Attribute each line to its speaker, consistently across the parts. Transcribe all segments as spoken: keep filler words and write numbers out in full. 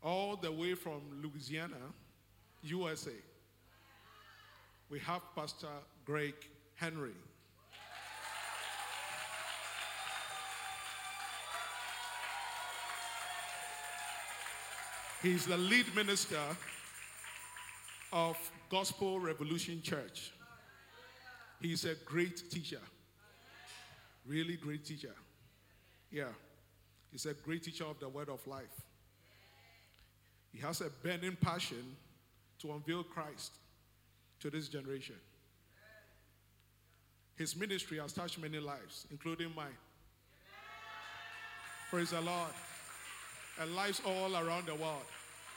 Speaker 1: all the way from Louisiana, U S A. We have Pastor Greg Henry. He's the lead minister of Gospel Revolution Church. He's a great teacher. Really great teacher. Yeah. He's a great teacher of the word of life. He has a burning passion to unveil Christ to this generation. His ministry has touched many lives, including mine. Praise the Lord. And lives all around the world.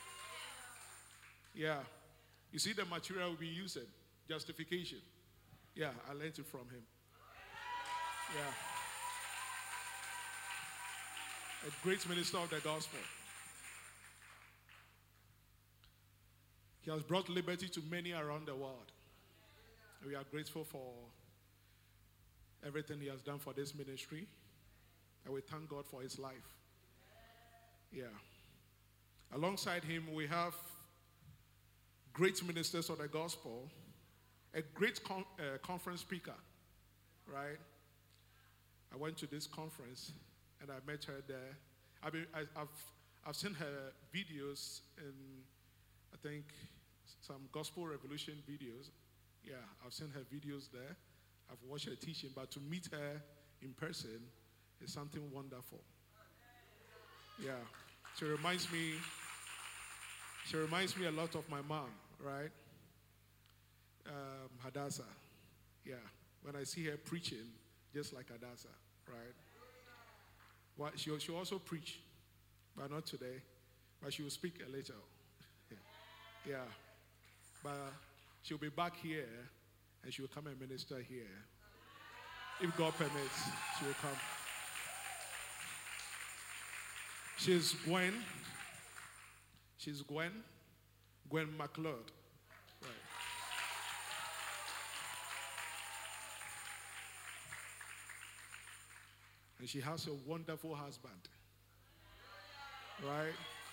Speaker 1: Yeah. You see the material we've been using, justification. Yeah, I learned it from him. Yeah. A great minister of the gospel. He has brought liberty to many around the world. We are grateful for everything he has done for this ministry. And we thank God for his life. Yeah. Alongside him, we have great ministers of the gospel, a great con- uh, conference speaker, right? I went to this conference and I met her there. I mean, I, I've I've seen her videos in, I think, some Gospel Revolution videos. Yeah, I've seen her videos there. I've watched her teaching, but to meet her in person is something wonderful. Yeah, she reminds me, she reminds me a lot of my mom, right? Um, Hadassah. Yeah, when I see her preaching, just like Hadassah, right? Well, she she also preach, but not today. But she will speak a little. Yeah, but she'll be back here, and she will come and minister here. If God permits, she will come. She's Gwen. She's Gwen. Gwen McLeod. Right. And she has a wonderful husband. Right?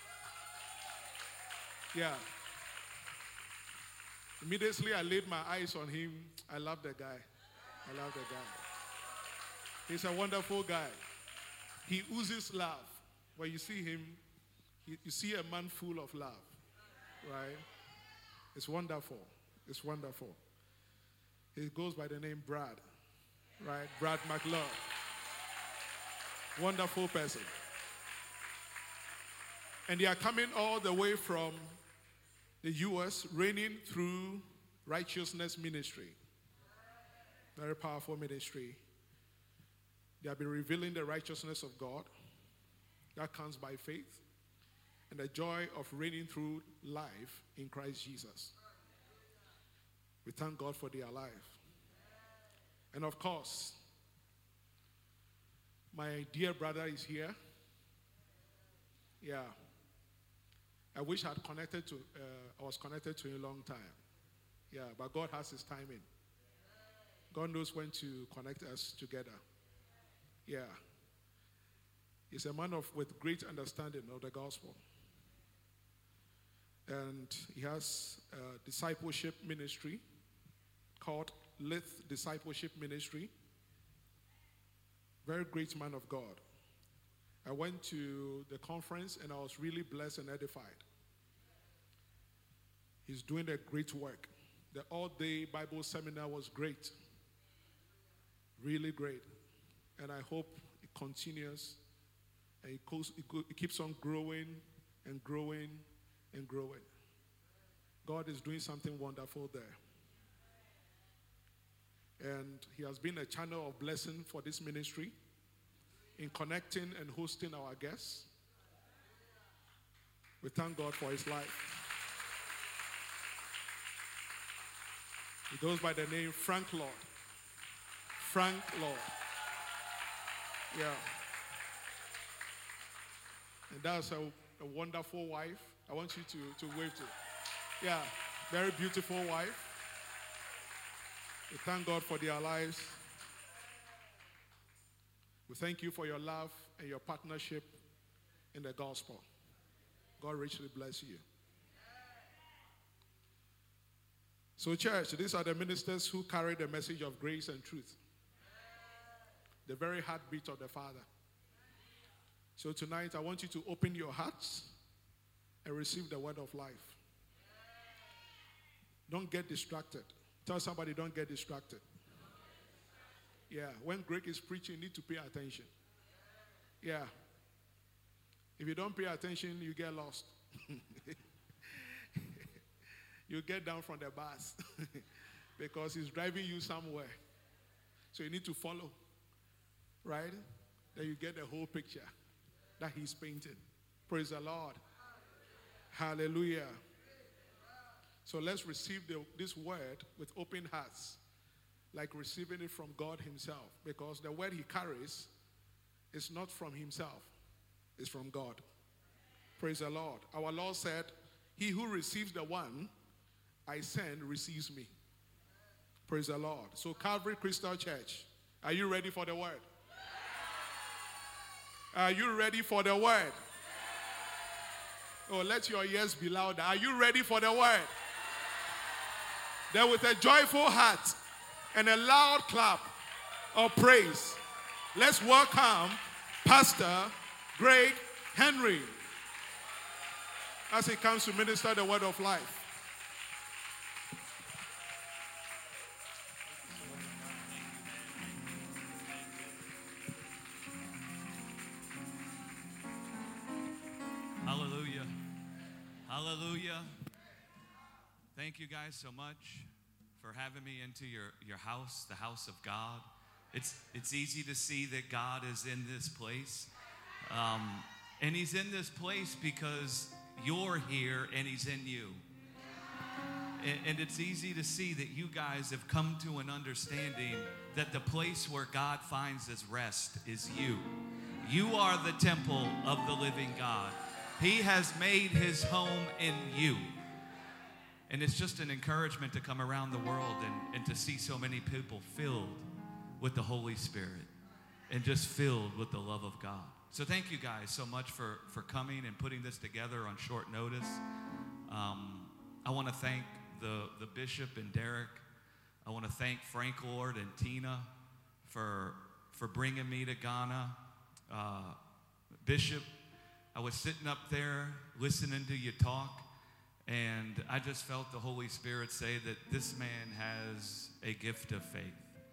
Speaker 1: Yeah. Immediately I laid my eyes on him. I love the guy. I love the guy. He's a wonderful guy. He oozes love. When you see him, you, you see a man full of love. Right? It's wonderful. It's wonderful. He goes by the name Brad. Right? Brad McLeod. Wonderful person. And they are coming all the way from the U S, reigning through righteousness ministry. Very powerful ministry. They have been revealing the righteousness of God. That comes by faith. And the joy of reigning through life in Christ Jesus. We thank God for their life. And of course, my dear brother is here. Yeah. I wish I had connected to, uh, I was connected to him a long time. Yeah, but God has his timing. God knows when to connect us together. Yeah. He's a man of with great understanding of the gospel. And he has a discipleship ministry called Lith Discipleship Ministry. Very great man of God. I went to the conference and I was really blessed and edified. He's doing a great work. The all-day Bible seminar was great. Really great. And I hope it continues and it, goes, it, go, it keeps on growing and growing and growing. God is doing something wonderful there. And he has been a channel of blessing for this ministry in connecting and hosting our guests. We thank God for his life. He goes by the name Frank Lord. Frank Lord. Yeah. And that's a, a wonderful wife. I want you to, to wave to. Yeah, very beautiful wife. We thank God for their lives. We thank you for your love and your partnership in the gospel. God richly bless you. So, church, these are the ministers who carry the message of grace and truth, the very heartbeat of the Father. So tonight, I want you to open your hearts and receive the word of life. Don't get distracted. Tell somebody, don't get distracted. Yeah, when Greg is preaching, you need to pay attention. Yeah. If you don't pay attention, you get lost. You get down from the bus because he's driving you somewhere. So you need to follow, right? Then you get the whole picture that he's painted. Praise the Lord. Hallelujah. Hallelujah. So let's receive the, this word with open hearts, like receiving it from God himself, because the word he carries is not from himself, it's from God. Praise the Lord. Our Lord said, he who receives the one I send receives me. Praise the Lord. So Calvary Crystal Church, are you ready for the word? Are you ready for the word? Oh, let your yes be louder. Are you ready for the word? Then with a joyful heart and a loud clap of praise, let's welcome Pastor Greg Henry as he comes to minister the word of life.
Speaker 2: Hallelujah. Hallelujah. Thank you guys so much for having me into your, your house, the house of God. It's, it's easy to see that God is in this place. Um, and he's in this place because you're here and he's in you. And, and it's easy to see that you guys have come to an understanding that the place where God finds his rest is you. You are the temple of the living God. He has made his home in you. And it's just an encouragement to come around the world and, and to see so many people filled with the Holy Spirit and just filled with the love of God. So thank you guys so much for, for coming and putting this together on short notice. Um, I want to thank the, the bishop and Derek. I want to thank Frank Lord and Tina for, for bringing me to Ghana. Uh, Bishop, I was sitting up there listening to you talk, and I just felt the Holy Spirit say that this man has a gift of faith.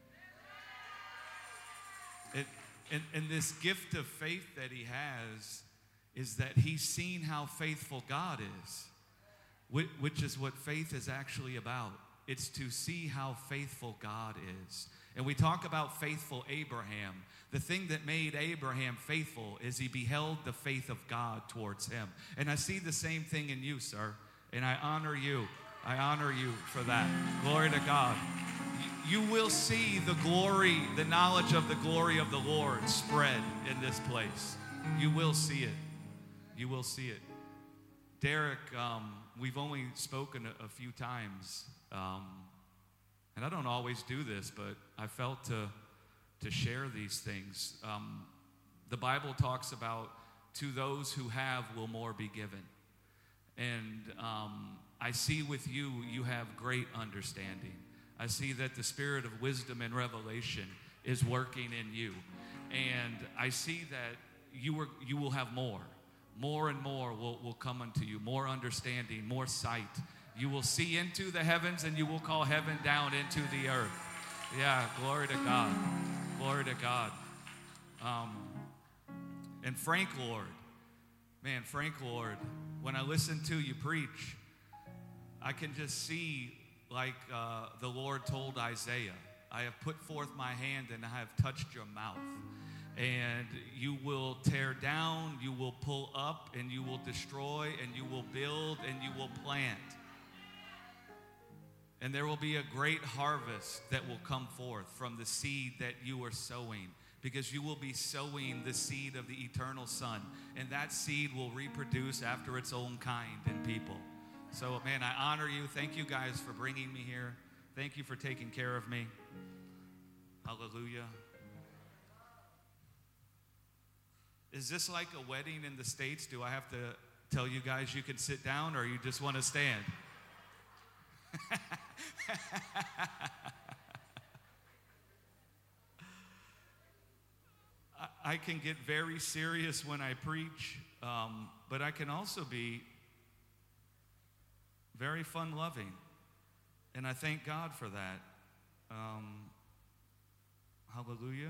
Speaker 2: It, and, and this gift of faith that he has is that he's seen how faithful God is, which, which is what faith is actually about. It's to see how faithful God is. And we talk about faithful Abraham. The thing that made Abraham faithful is he beheld the faith of God towards him. And I see the same thing in you, sir. And I honor you. I honor you for that. Glory to God. You will see the glory, the knowledge of the glory of the Lord spread in this place. You will see it. You will see it. Derek, um, we've only spoken a, a few times. Um, and I don't always do this, but I felt to, to share these things. Um, the Bible talks about, to those who have will more be given. And um, I see with you, you have great understanding. I see that the spirit of wisdom and revelation is working in you. And I see that you, are, you will have more. More and more will, will come unto you. More understanding, more sight. You will see into the heavens and you will call heaven down into the earth. Yeah, glory to God. Glory to God. Um, and Frank Lord. Man, Frank Lord, when I listen to you preach, I can just see like uh, the Lord told Isaiah, I have put forth my hand and I have touched your mouth. And you will tear down, you will pull up, and you will destroy, and you will build, and you will plant. And there will be a great harvest that will come forth from the seed that you are sowing, because you will be sowing the seed of the eternal Son, and that seed will reproduce after its own kind in people. So, man, I honor you. Thank you guys for bringing me here. Thank you for taking care of me. Hallelujah. Is this like a wedding in the States? Do I have to tell you guys you can sit down or you just want to stand? I can get very serious when I preach, um, but I can also be very fun-loving, and I thank God for that. Um, hallelujah.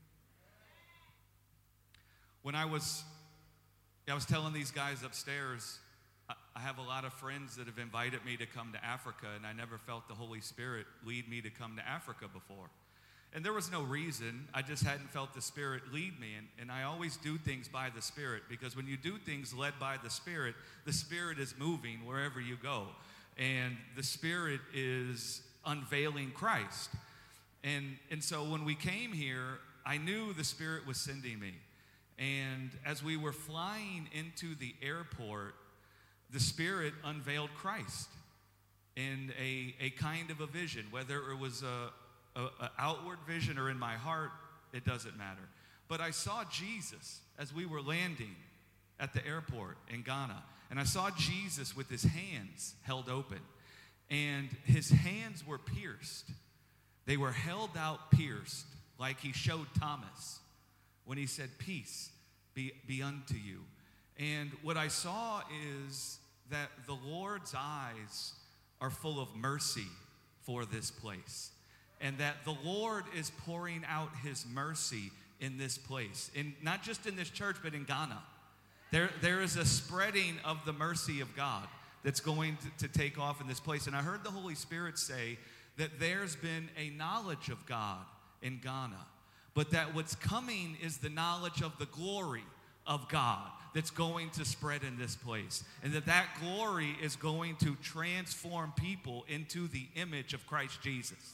Speaker 2: When I was, I was telling these guys upstairs, I, I have a lot of friends that have invited me to come to Africa, and I never felt the Holy Spirit lead me to come to Africa before. And there was no reason. I just hadn't felt the Spirit lead me. And, and I always do things by the Spirit, because when you do things led by the Spirit, the Spirit is moving wherever you go. And the Spirit is unveiling Christ. And, and so when we came here, I knew the Spirit was sending me. And as we were flying into the airport, the Spirit unveiled Christ in a, a kind of a vision, whether it was a A, a outward vision or in my heart, it doesn't matter. But I saw Jesus as we were landing at the airport in Ghana, and I saw Jesus with his hands held open, and his hands were pierced. They were held out pierced, like he showed Thomas when he said, "Peace be, be unto you." And what I saw is that the Lord's eyes are full of mercy for this place, and that the Lord is pouring out his mercy in this place. And not just in this church, but in Ghana. There, there is a spreading of the mercy of God that's going to, to take off in this place. And I heard the Holy Spirit say that there's been a knowledge of God in Ghana, but that what's coming is the knowledge of the glory of God that's going to spread in this place. And that that glory is going to transform people into the image of Christ Jesus.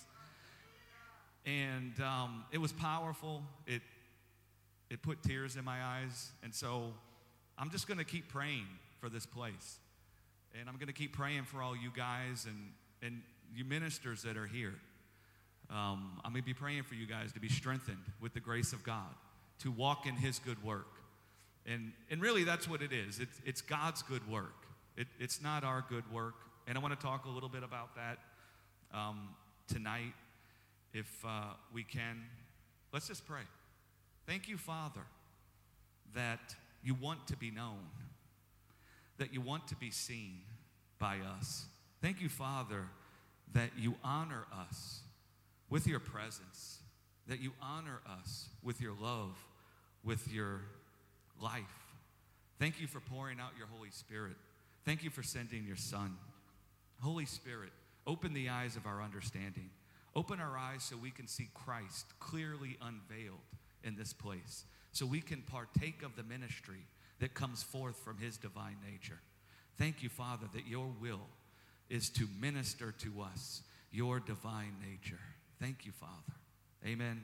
Speaker 2: And um, it was powerful. It it put tears in my eyes. And so I'm just going to keep praying for this place. And I'm going to keep praying for all you guys and, and you ministers that are here. Um, I'm going to be praying for you guys to be strengthened with the grace of God, to walk in his good work. And, and really, that's what it is. It's, it's God's good work. It, it's not our good work. And I want to talk a little bit about that um, tonight. If uh, we can, let's just pray. Thank you, Father, that you want to be known, that you want to be seen by us. Thank you, Father, that you honor us with your presence, that you honor us with your love, with your life. Thank you for pouring out your Holy Spirit. Thank you for sending your Son. Holy Spirit, open the eyes of our understanding. Open our eyes so we can see Christ clearly unveiled in this place, so we can partake of the ministry that comes forth from his divine nature. Thank you, Father, that your will is to minister to us your divine nature. Thank you, Father. Amen. Amen.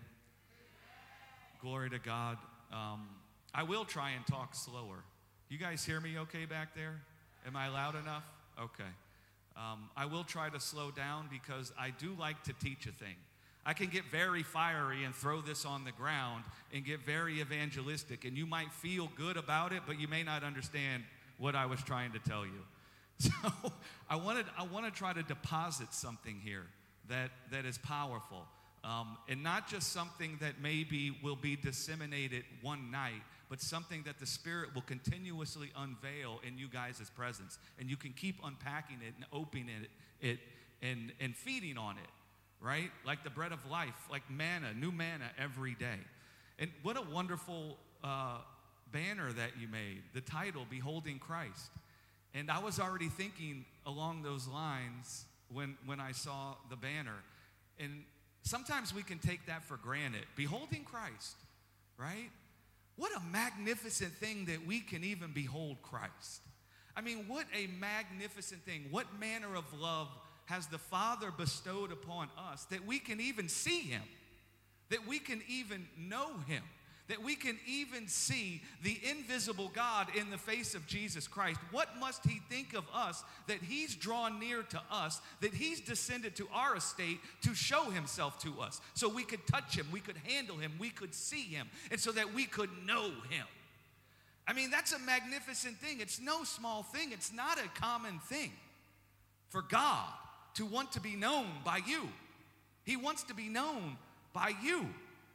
Speaker 2: Glory to God. Um, I will try and talk slower. You guys hear me okay back there? Am I loud enough? Okay. Um, I will try to slow down because I do like to teach a thing. I can get very fiery and throw this on the ground and get very evangelistic, and you might feel good about it, but you may not understand what I was trying to tell you. So I wanted, I want to try to deposit something here that, that is powerful, um, and not just something that maybe will be disseminated one night, but something that the Spirit will continuously unveil in you guys' presence. And you can keep unpacking it and opening it, it and, and feeding on it, right? Like the bread of life, like manna, new manna every day. And what a wonderful uh, banner that you made, the title, Beholding Christ. And I was already thinking along those lines when, when I saw the banner. And sometimes we can take that for granted. Beholding Christ, right? What a magnificent thing that we can even behold Christ. I mean, what a magnificent thing. What manner of love has the Father bestowed upon us that we can even see him, that we can even know him, that we can even see the invisible God in the face of Jesus Christ. What must he think of us that he's drawn near to us, that he's descended to our estate to show himself to us, so we could touch him, we could handle him, we could see him, and so that we could know him. I mean, that's a magnificent thing. It's no small thing. It's not a common thing for God to want to be known by you. He wants to be known by you.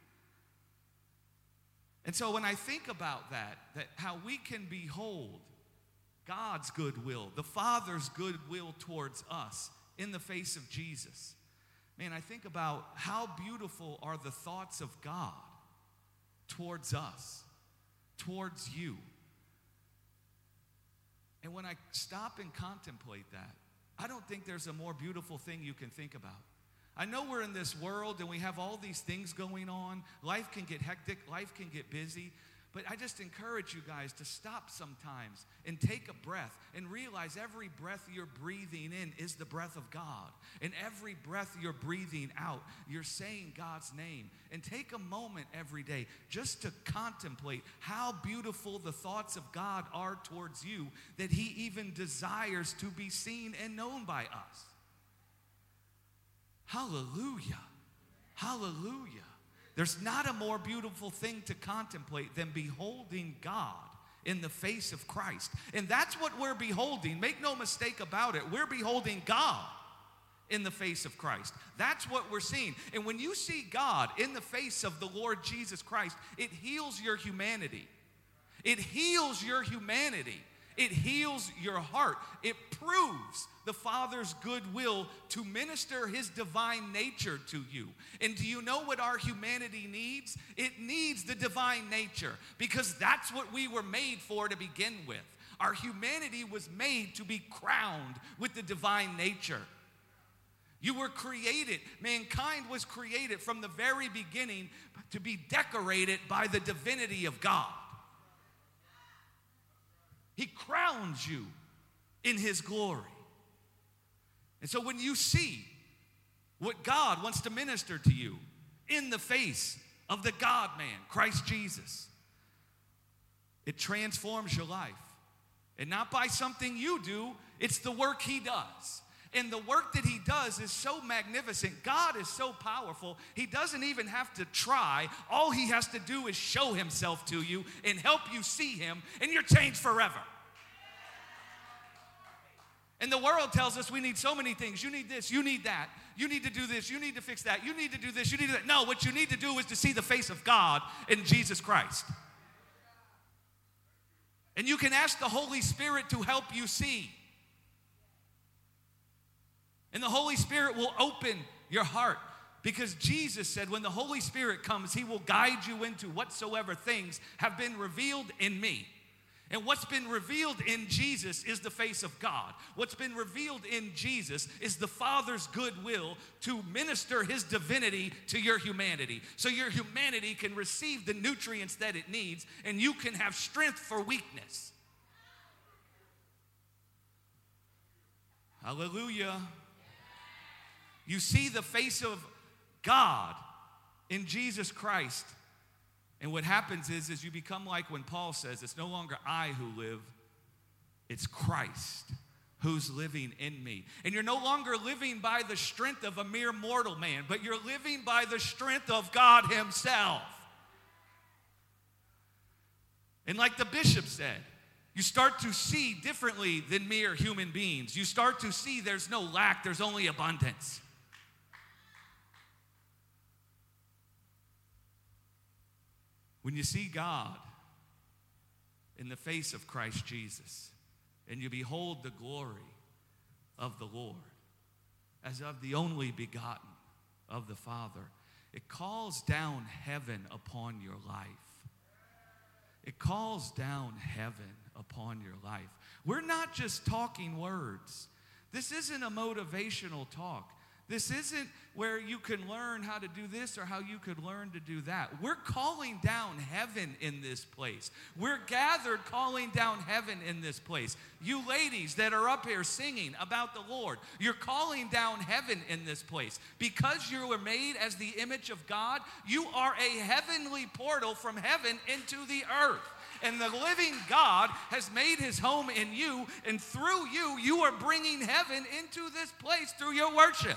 Speaker 2: And so when I think about that, that how we can behold God's goodwill, the Father's goodwill towards us in the face of Jesus, man, I think about how beautiful are the thoughts of God towards us, towards you. And when I stop and contemplate that, I don't think there's a more beautiful thing you can think about. I know we're in this world and we have all these things going on. Life can get hectic, life can get busy. But I just encourage you guys to stop sometimes and take a breath and realize every breath you're breathing in is the breath of God. And every breath you're breathing out, you're saying God's name. And take a moment every day just to contemplate how beautiful the thoughts of God are towards you, that He even desires to be seen and known by us. Hallelujah. Hallelujah. There's not a more beautiful thing to contemplate than beholding God in the face of Christ. And that's what we're beholding. Make no mistake about it. We're beholding God in the face of Christ. That's what we're seeing. And when you see God in the face of the Lord Jesus Christ, it heals your humanity. It heals your humanity. It heals your heart. It proves the Father's goodwill to minister His divine nature to you. And do you know what our humanity needs? It needs the divine nature, because that's what we were made for to begin with. Our humanity was made to be crowned with the divine nature. You were created, mankind was created from the very beginning to be decorated by the divinity of God. He crowns you in His glory. And so when you see what God wants to minister to you in the face of the God-man, Christ Jesus, it transforms your life. And not by something you do, it's the work He does. And the work that He does is so magnificent. God is so powerful, He doesn't even have to try. All He has to do is show Himself to you and help you see Him, and you're changed forever. And the world tells us we need so many things. You need this, you need that. You need to do this, you need to fix that. You need to do this, you need to do that. No, what you need to do is to see the face of God in Jesus Christ. And you can ask the Holy Spirit to help you see. And the Holy Spirit will open your heart, because Jesus said when the Holy Spirit comes, He will guide you into whatsoever things have been revealed in me. And what's been revealed in Jesus is the face of God. What's been revealed in Jesus is the Father's goodwill to minister His divinity to your humanity, so your humanity can receive the nutrients that it needs and you can have strength for weakness. Hallelujah. You see the face of God in Jesus Christ. And what happens is, is you become like when Paul says, it's no longer I who live, it's Christ who's living in me. And you're no longer living by the strength of a mere mortal man, but you're living by the strength of God Himself. And like the bishop said, you start to see differently than mere human beings. You start to see there's no lack, there's only abundance. When you see God in the face of Christ Jesus, and you behold the glory of the Lord as of the only begotten of the Father, it calls down heaven upon your life. It calls down heaven upon your life. We're not just talking words. This isn't a motivational talk. This isn't where you can learn how to do this or how you could learn to do that. We're calling down heaven in this place. We're gathered calling down heaven in this place. You ladies that are up here singing about the Lord, you're calling down heaven in this place. Because you were made as the image of God, you are a heavenly portal from heaven into the earth. And the living God has made His home in you, and through you, you are bringing heaven into this place through your worship.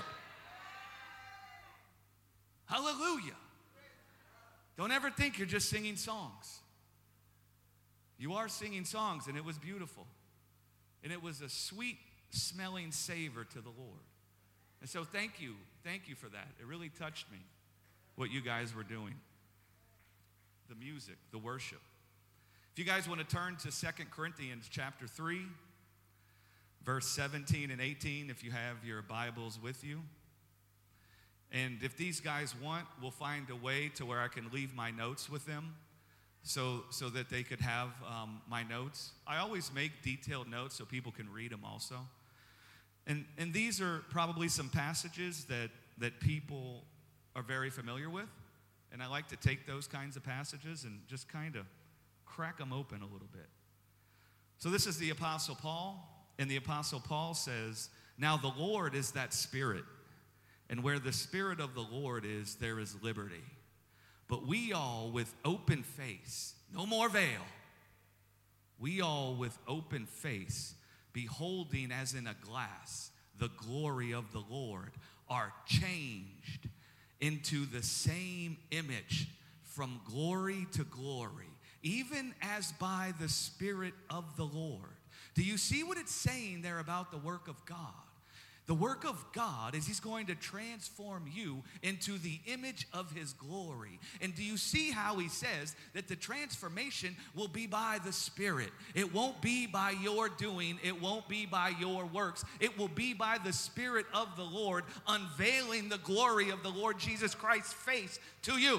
Speaker 2: Hallelujah. Don't ever think you're just singing songs. You are singing songs, and it was beautiful. And it was a sweet smelling savor to the Lord. And so thank you. Thank you for that. It really touched me, what you guys were doing. The music, the worship. If you guys want to turn to Second Corinthians chapter three, verse seventeen and eighteen, if you have your Bibles with you. And if these guys want, we'll find a way to where I can leave my notes with them so, so that they could have um, my notes. I always make detailed notes so people can read them also. And, and these are probably some passages that, that people are very familiar with. And I like to take those kinds of passages and just kind of crack them open a little bit. So this is the Apostle Paul. And the Apostle Paul says, "Now the Lord is that Spirit. And where the Spirit of the Lord is, there is liberty. But we all with open face," no more veil, "we all with open face, beholding as in a glass the glory of the Lord, are changed into the same image from glory to glory, even as by the Spirit of the Lord." Do you see what it's saying there about the work of God? The work of God is He's going to transform you into the image of His glory. And do you see how He says that the transformation will be by the Spirit? It won't be by your doing. It won't be by your works. It will be by the Spirit of the Lord unveiling the glory of the Lord Jesus Christ's face to you.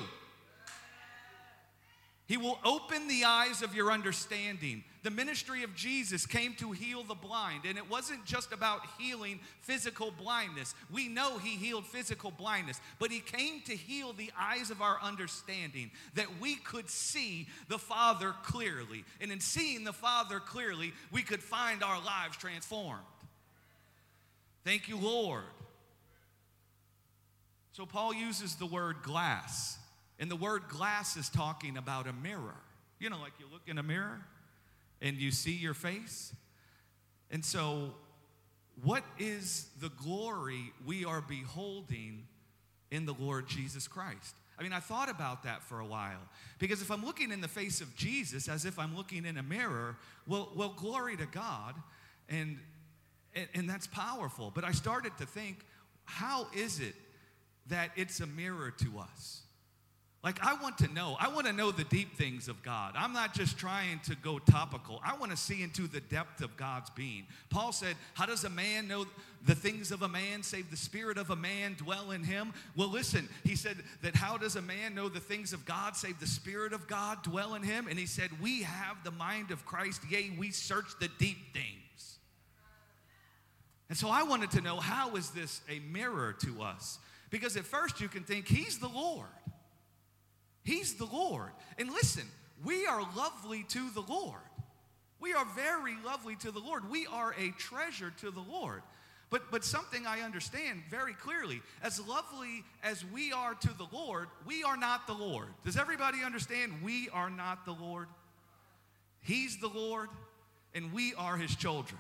Speaker 2: He will open the eyes of your understanding. The ministry of Jesus came to heal the blind, and it wasn't just about healing physical blindness. We know He healed physical blindness, but He came to heal the eyes of our understanding, that we could see the Father clearly. And in seeing the Father clearly, we could find our lives transformed. Thank you, Lord. So Paul uses the word glass. And the word glass is talking about a mirror. You know, like you look in a mirror and you see your face. And so, what is the glory we are beholding in the Lord Jesus Christ? I mean, I thought about that for a while. Because if I'm looking in the face of Jesus as if I'm looking in a mirror, well, well glory to God. And, and, and that's powerful. But I started to think, how is it that it's a mirror to us? Like, I want to know. I want to know the deep things of God. I'm not just trying to go topical. I want to see into the depth of God's being. Paul said, how does a man know the things of a man, save the spirit of a man dwell in him? Well, listen, he said that how does a man know the things of God, save the Spirit of God dwell in him? And he said, we have the mind of Christ, yea, we search the deep things. And so I wanted to know, how is this a mirror to us? Because at first you can think, He's the Lord. He's the Lord. And listen, we are lovely to the Lord. We are very lovely to the Lord. We are a treasure to the Lord. But, but something I understand very clearly, as lovely as we are to the Lord, we are not the Lord. Does everybody understand? We are not the Lord. He's the Lord, and we are His children.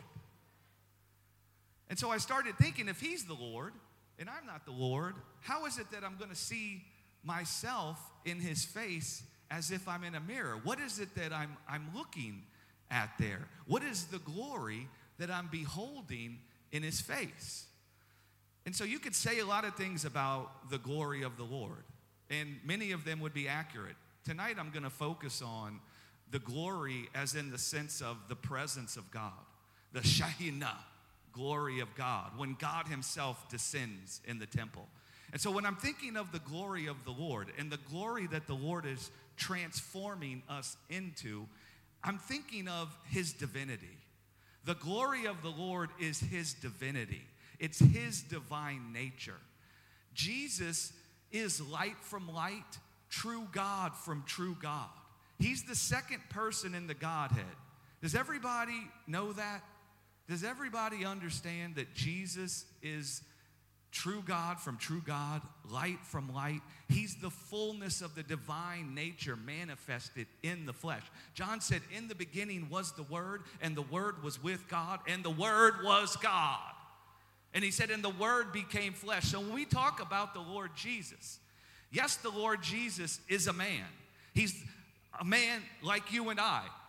Speaker 2: And so I started thinking, if He's the Lord, and I'm not the Lord, how is it that I'm going to see myself in His face as if I'm in a mirror? What is it that I'm, I'm looking at there? What is the glory that I'm beholding in His face? And so you could say a lot of things about the glory of the Lord, and many of them would be accurate. Tonight I'm going to focus on the glory as in the sense of the presence of God, the Shekhinah, glory of God, when God Himself descends in the temple. And so when I'm thinking of the glory of the Lord and the glory that the Lord is transforming us into, I'm thinking of His divinity. The glory of the Lord is His divinity. It's His divine nature. Jesus is light from light, true God from true God. He's the second person in the Godhead. Does everybody know that? Does everybody understand that Jesus is true God from true God, light from light? He's the fullness of the divine nature manifested in the flesh. John said, in the beginning was the Word, and the Word was with God, and the Word was God. And he said, and the Word became flesh. So when we talk about the Lord Jesus, yes, the Lord Jesus is a man. He's a man like you and I.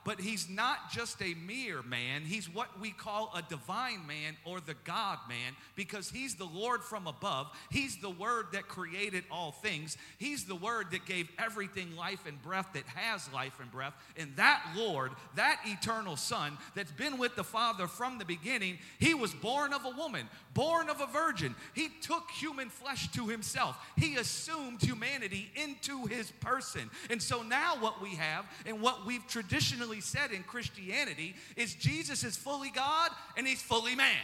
Speaker 2: but he's not just a mere man. He's what we call a divine man or the God man, because he's the Lord from above. He's the Word that created all things. He's the Word that gave everything life and breath, that has life and breath. And that Lord, that eternal Son that's been with the Father from the beginning, he was born of a woman, born of a virgin. He took human flesh to himself. He assumed humanity into his person. And so now what we have, and what we've traditionally said in Christianity, is Jesus is fully God and he's fully man.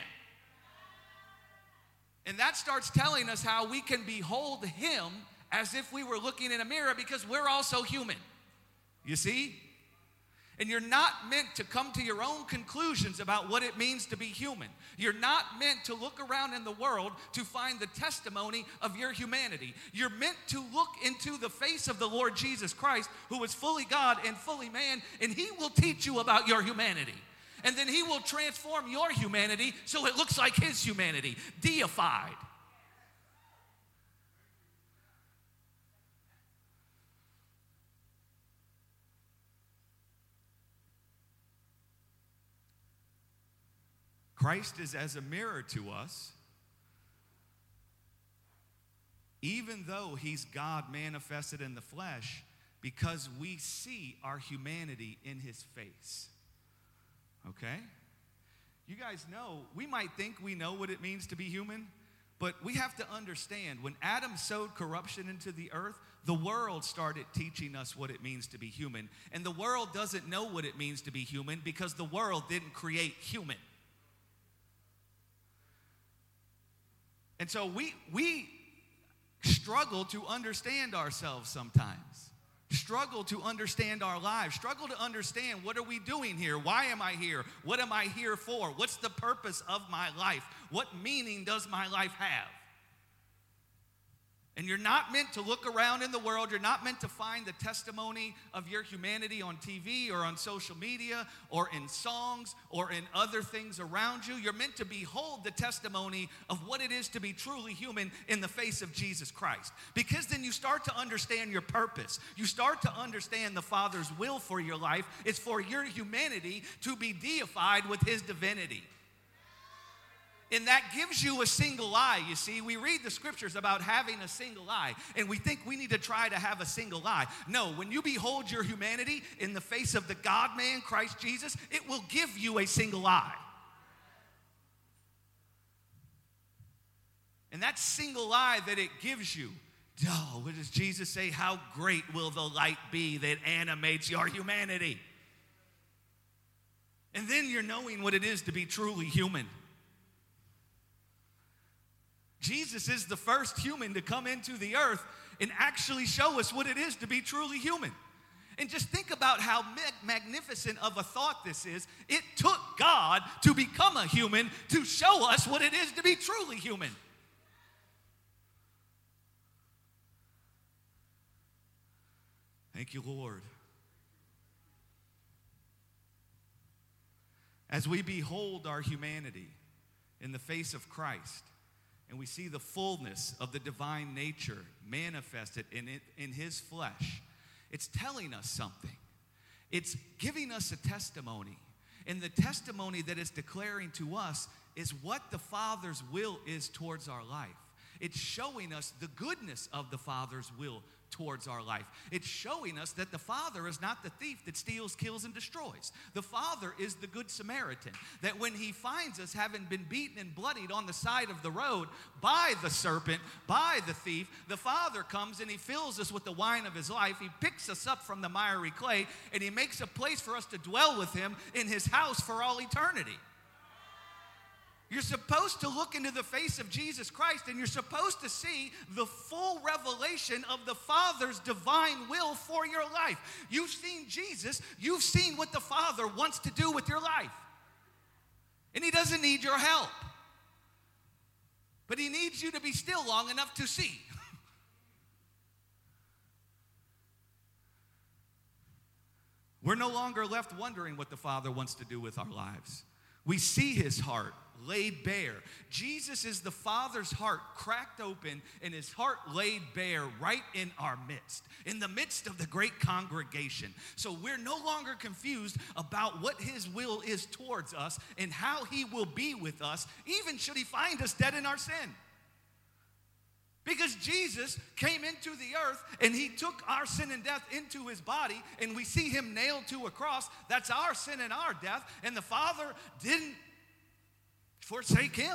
Speaker 2: And that starts telling us how we can behold him as if we were looking in a mirror, because we're also human. You see? And you're not meant to come to your own conclusions about what it means to be human. You're not meant to look around in the world to find the testimony of your humanity. You're meant to look into the face of the Lord Jesus Christ, who is fully God and fully man, and he will teach you about your humanity. And then he will transform your humanity so it looks like his humanity, deified. Christ is as a mirror to us, even though he's God manifested in the flesh, because we see our humanity in his face. Okay? You guys know, we might think we know what it means to be human, but we have to understand, when Adam sowed corruption into the earth, the world started teaching us what it means to be human. And the world doesn't know what it means to be human because the world didn't create human. And so we, we struggle to understand ourselves sometimes, struggle to understand our lives, struggle to understand, what are we doing here? Why am I here? What am I here for? What's the purpose of my life? What meaning does my life have? And you're not meant to look around in the world. You're not meant to find the testimony of your humanity on T V or on social media or in songs or in other things around you. You're meant to behold the testimony of what it is to be truly human in the face of Jesus Christ. Because then you start to understand your purpose. You start to understand the Father's will for your life. It's for your humanity to be deified with his divinity. And that gives you a single eye, you see. We read the scriptures about having a single eye, and we think we need to try to have a single eye. No, when you behold your humanity in the face of the God-man, Christ Jesus, it will give you a single eye. And that single eye that it gives you, oh, what does Jesus say? How great will the light be that animates your humanity? And then you're knowing what it is to be truly human. Jesus is the first human to come into the earth and actually show us what it is to be truly human. And just think about how magnificent of a thought this is. It took God to become a human to show us what it is to be truly human. Thank you, Lord. As we behold our humanity in the face of Christ, and we see the fullness of the divine nature manifested in, it, in his flesh, it's telling us something. It's giving us a testimony. And the testimony that it's declaring to us is what the Father's will is towards our life. It's showing us the goodness of the Father's will towards our life. It's showing us that the Father is not the thief that steals, kills, and destroys. The Father is the good Samaritan, that when he finds us having been beaten and bloodied on the side of the road by the serpent, by the thief, the Father comes and he fills us with the wine of his life. He picks us up from the miry clay, and he makes a place for us to dwell with him in his house for all eternity. You're supposed to look into the face of Jesus Christ, and you're supposed to see the full revelation of the Father's divine will for your life. You've seen Jesus. You've seen what the Father wants to do with your life. And he doesn't need your help. But he needs you to be still long enough to see. We're no longer left wondering what the Father wants to do with our lives. We see his heart laid bare. Jesus is the Father's heart cracked open and his heart laid bare right in our midst, in the midst of the great congregation. So we're no longer confused about what his will is towards us and how he will be with us, even should he find us dead in our sin. Because Jesus came into the earth and he took our sin and death into his body, and we see him nailed to a cross. That's our sin and our death, and the Father didn't forsake him.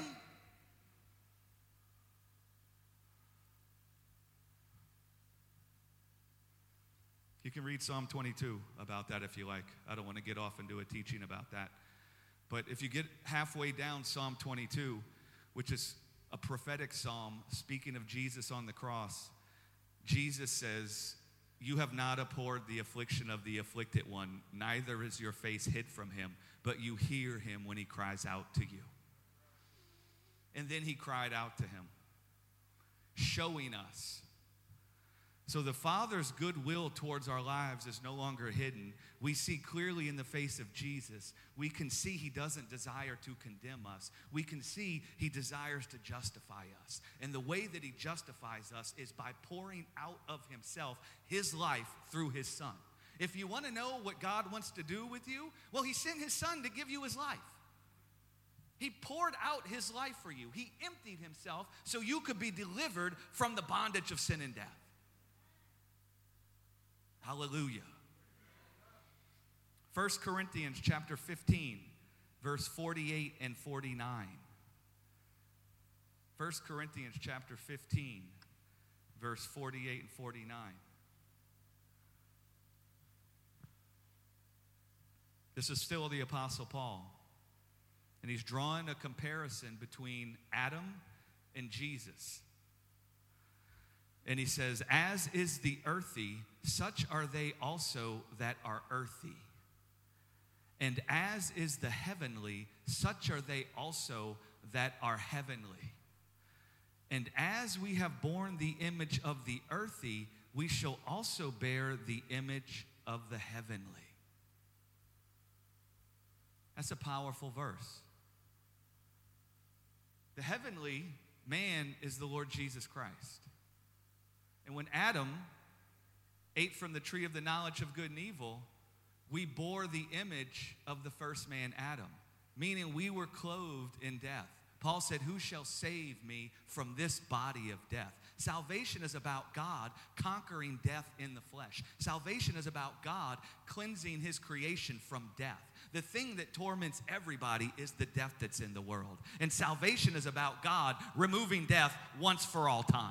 Speaker 2: You can read Psalm twenty-two about that if you like. I don't want to get off and do a teaching about that. But if you get halfway down Psalm twenty-two, which is a prophetic psalm speaking of Jesus on the cross, Jesus says, "You have not abhorred the affliction of the afflicted one, neither is your face hid from him, but you hear him when he cries out to you." And then he cried out to him, showing us. So the Father's goodwill towards our lives is no longer hidden. We see clearly in the face of Jesus. We can see he doesn't desire to condemn us. We can see he desires to justify us. And the way that he justifies us is by pouring out of himself his life through his Son. If you want to know what God wants to do with you, well, he sent his Son to give you his life. He poured out his life for you. He emptied himself so you could be delivered from the bondage of sin and death. Hallelujah. First Corinthians chapter fifteen, verse forty-eight and forty-nine. First Corinthians chapter fifteen, verse forty-eight and forty-nine. This is still the Apostle Paul. And he's drawing a comparison between Adam and Jesus. And he says, "As is the earthy, such are they also that are earthy. And as is the heavenly, such are they also that are heavenly. And as we have borne the image of the earthy, we shall also bear the image of the heavenly." That's a powerful verse. The heavenly man is the Lord Jesus Christ. And when Adam ate from the tree of the knowledge of good and evil, we bore the image of the first man, Adam, meaning we were clothed in death. Paul said, "Who shall save me from this body of death?" Salvation is about God conquering death in the flesh. Salvation is about God cleansing his creation from death. The thing that torments everybody is the death that's in the world. And salvation is about God removing death once for all time.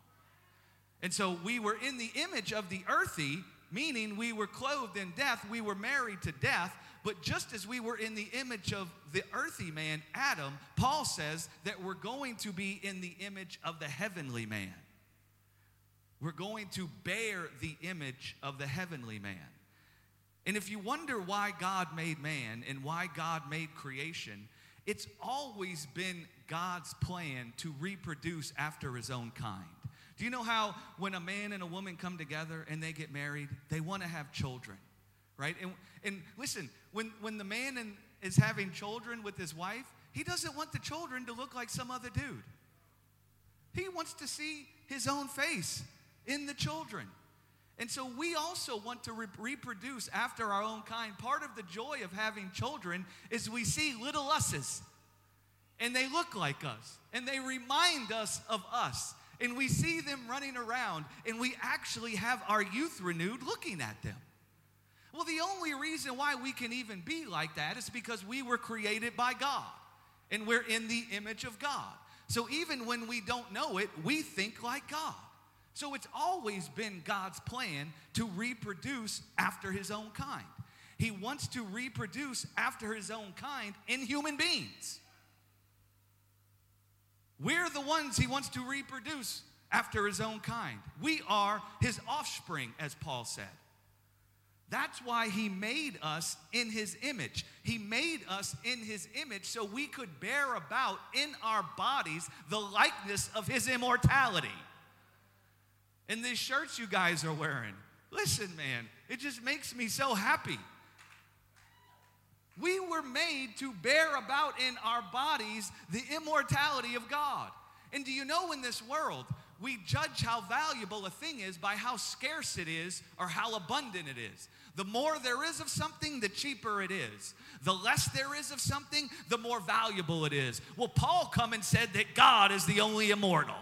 Speaker 2: And so we were in the image of the earthy, meaning we were clothed in death. We were married to death. But just as we were in the image of the earthy man, Adam, Paul says that we're going to be in the image of the heavenly man. We're going to bear the image of the heavenly man. And if you wonder why God made man and why God made creation, it's always been God's plan to reproduce after his own kind. Do you know how when a man and a woman come together and they get married, they want to have children, right? And, and listen, when, when the man and, is having children with his wife, he doesn't want the children to look like some other dude. He wants to see his own face in the children. And so we also want to re- reproduce after our own kind. Part of the joy of having children is we see little us's, and they look like us, and they remind us of us. And we see them running around, and we actually have our youth renewed looking at them. Well, the only reason why we can even be like that is because we were created by God, and we're in the image of God. So even when we don't know it, we think like God. So it's always been God's plan to reproduce after his own kind. He wants to reproduce after his own kind in human beings. We're the ones he wants to reproduce after his own kind. We are his offspring, as Paul said. That's why he made us in his image. He made us in his image so we could bear about in our bodies the likeness of his immortality. And these shirts you guys are wearing, listen, man, it just makes me so happy. We were made to bear about in our bodies the immortality of God. And do you know, in this world, we judge how valuable a thing is by how scarce it is or how abundant it is. The more there is of something, the cheaper it is. The less there is of something, the more valuable it is. Well, Paul come and said that God is the only immortal.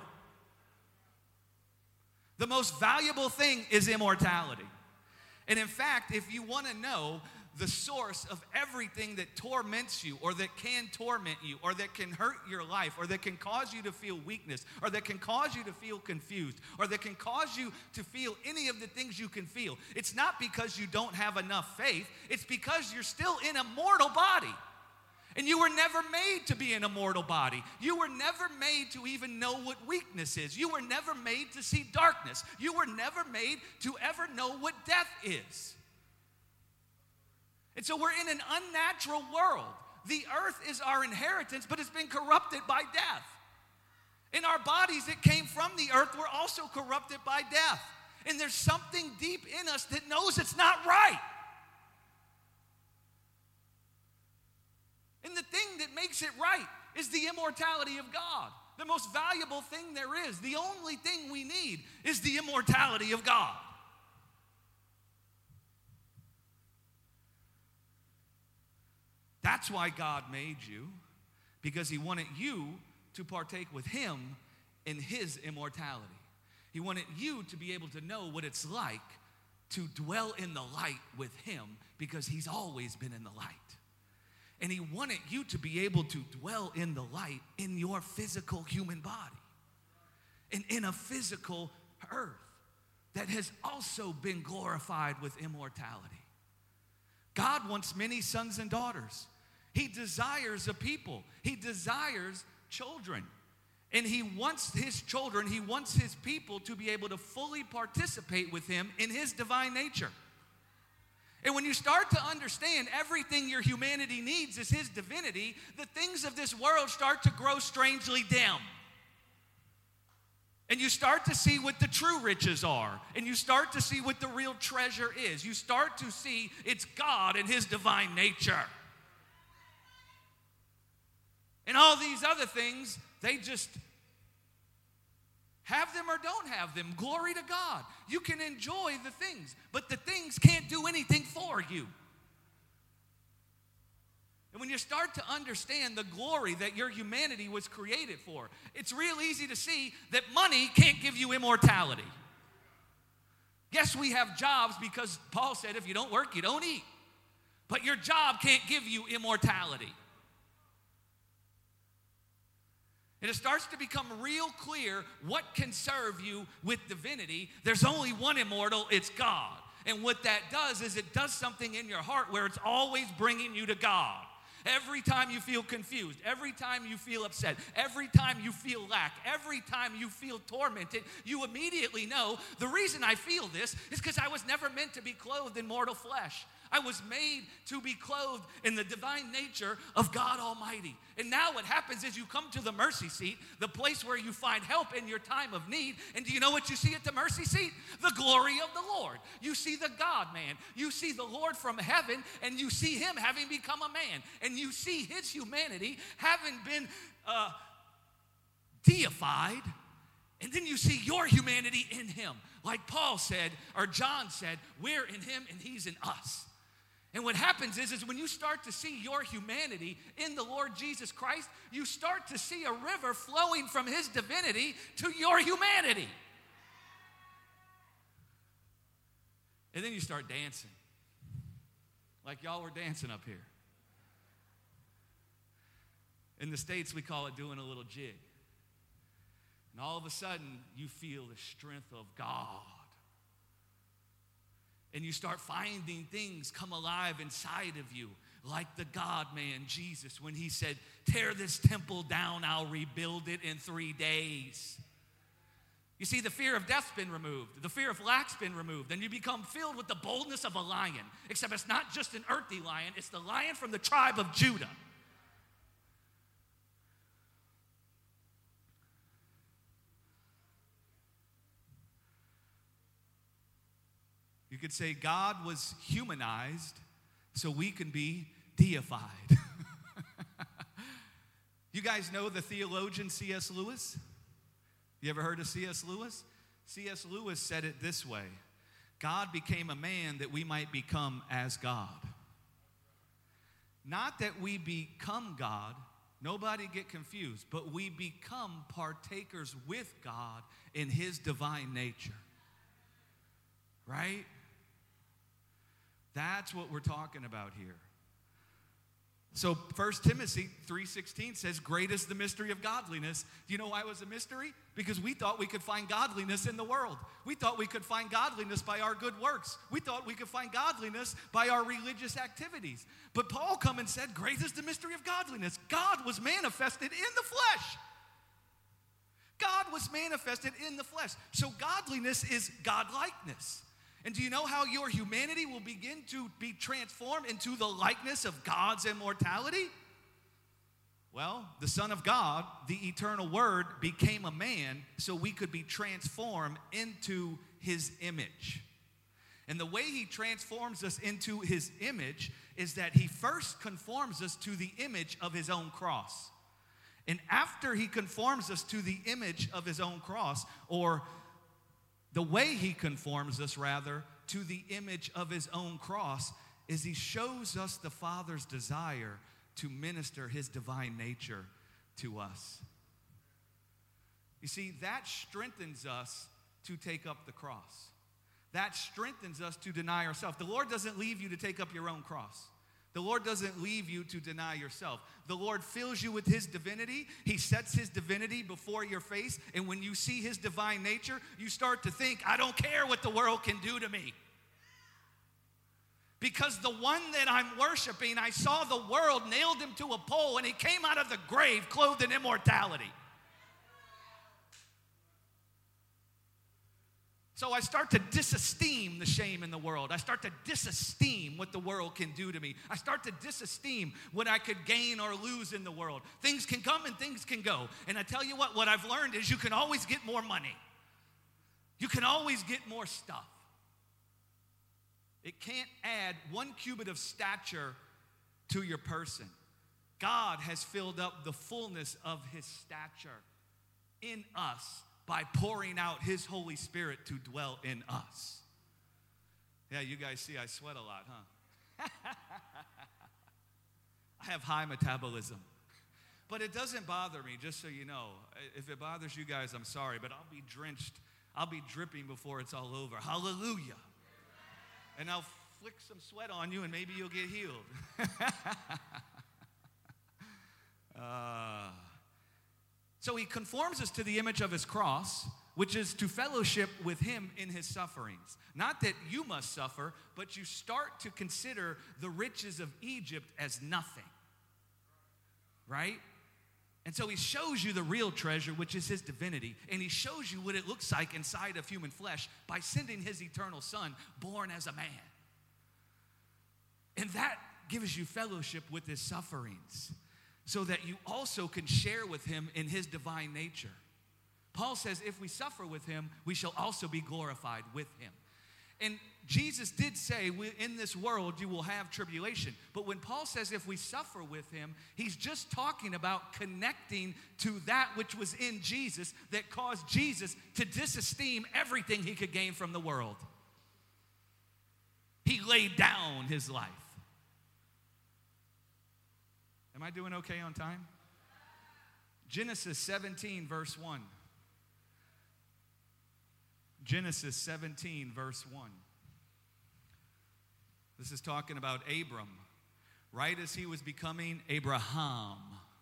Speaker 2: The most valuable thing is immortality. And in fact, if you want to know the source of everything that torments you, or that can torment you, or that can hurt your life, or that can cause you to feel weakness, or that can cause you to feel confused, or that can cause you to feel any of the things you can feel, it's not because you don't have enough faith. It's because you're still in a mortal body. And you were never made to be in a mortal body. You were never made to even know what weakness is. You were never made to see darkness. You were never made to ever know what death is. And so we're in an unnatural world. The earth is our inheritance, but it's been corrupted by death. In our bodies that came from the earth were also corrupted by death. And there's something deep in us that knows it's not right. And the thing that makes it right is the immortality of God. The most valuable thing there is, the only thing we need is the immortality of God. That's why God made you, because he wanted you to partake with him in his immortality. He wanted you to be able to know what it's like to dwell in the light with him, because he's always been in the light. And he wanted you to be able to dwell in the light in your physical human body, and in a physical earth that has also been glorified with immortality. God wants many sons and daughters. He desires a people. He desires children. And he wants his children, he wants his people to be able to fully participate with him in his divine nature. And when you start to understand everything your humanity needs is his divinity, the things of this world start to grow strangely dim. And you start to see what the true riches are. And you start to see what the real treasure is. You start to see it's God and his divine nature. And all these other things, they just have them or don't have them. Glory to God. You can enjoy the things, but the things can't do anything for you. And when you start to understand the glory that your humanity was created for, it's real easy to see that money can't give you immortality. Yes, we have jobs because Paul said if you don't work, you don't eat. But your job can't give you immortality. And it starts to become real clear what can serve you with divinity. There's only one immortal, it's God. And what that does is it does something in your heart where it's always bringing you to God. Every time you feel confused, every time you feel upset, every time you feel lack, every time you feel tormented, you immediately know the reason I feel this is because I was never meant to be clothed in mortal flesh. I was made to be clothed in the divine nature of God Almighty. And now what happens is you come to the mercy seat, the place where you find help in your time of need. And do you know what you see at the mercy seat? The glory of the Lord. You see the God-man. You see the Lord from heaven, and you see him having become a man. And you see his humanity having been uh, deified. And then you see your humanity in him. Like Paul said, or John said, we're in him and he's in us. And what happens is, is when you start to see your humanity in the Lord Jesus Christ, you start to see a river flowing from his divinity to your humanity. And then you start dancing. Like y'all were dancing up here. In the States, we call it doing a little jig. And all of a sudden, you feel the strength of God. And you start finding things come alive inside of you, like the God-man, Jesus, when he said, tear this temple down, I'll rebuild it in three days. You see, the fear of death's been removed. The fear of lack's been removed. And you become filled with the boldness of a lion. Except it's not just an earthly lion. It's the lion from the tribe of Judah. You could say God was humanized so we can be deified. You guys know the theologian C S Lewis? You ever heard of C S Lewis? C S Lewis said it this way: God became a man that we might become as God. Not that we become God, nobody get confused, but we become partakers with God in his divine nature. Right? That's what we're talking about here. So First Timothy three sixteen says, great is the mystery of godliness. Do you know why it was a mystery? Because we thought we could find godliness in the world. We thought we could find godliness by our good works. We thought we could find godliness by our religious activities. But Paul come and said, great is the mystery of godliness. God was manifested in the flesh. God was manifested in the flesh. So godliness is godlikeness. And do you know how your humanity will begin to be transformed into the likeness of God's immortality? Well, the Son of God, the eternal Word, became a man so we could be transformed into his image. And the way he transforms us into his image is that he first conforms us to the image of his own cross. And after he conforms us to the image of his own cross, or the way he conforms us, rather, to the image of his own cross, is he shows us the Father's desire to minister his divine nature to us. You see, that strengthens us to take up the cross. That strengthens us to deny ourselves. The Lord doesn't leave you to take up your own cross. The Lord doesn't leave you to deny yourself. The Lord fills you with his divinity. He sets his divinity before your face. And when you see his divine nature, you start to think, I don't care what the world can do to me. Because the one that I'm worshiping, I saw the world nailed him to a pole and he came out of the grave clothed in immortality. So I start to disesteem the shame in the world. I start to disesteem what the world can do to me. I start to disesteem what I could gain or lose in the world. Things can come and things can go. And I tell you what, what I've learned is you can always get more money. You can always get more stuff. It can't add one cubit of stature to your person. God has filled up the fullness of his stature in us by pouring out his Holy Spirit to dwell in us. Yeah, you guys see I sweat a lot, huh? I have high metabolism. But it doesn't bother me, just so you know. If it bothers you guys, I'm sorry, but I'll be drenched. I'll be dripping before it's all over. Hallelujah. And I'll flick some sweat on you and maybe you'll get healed. uh, so he conforms us to the image of his cross, which is to fellowship with him in his sufferings. Not that you must suffer, but you start to consider the riches of Egypt as nothing. Right? And so he shows you the real treasure, which is his divinity. And he shows you what it looks like inside of human flesh by sending his eternal son, born as a man. And that gives you fellowship with his sufferings, so that you also can share with him in his divine nature. Paul says, if we suffer with him, we shall also be glorified with him. And Jesus did say, in this world you will have tribulation. But when Paul says if we suffer with him, he's just talking about connecting to that which was in Jesus that caused Jesus to disesteem everything he could gain from the world. He laid down his life. Am I doing okay on time? Genesis seventeen, verse one. Genesis seventeen, verse one. This is talking about Abram, right as he was becoming Abraham.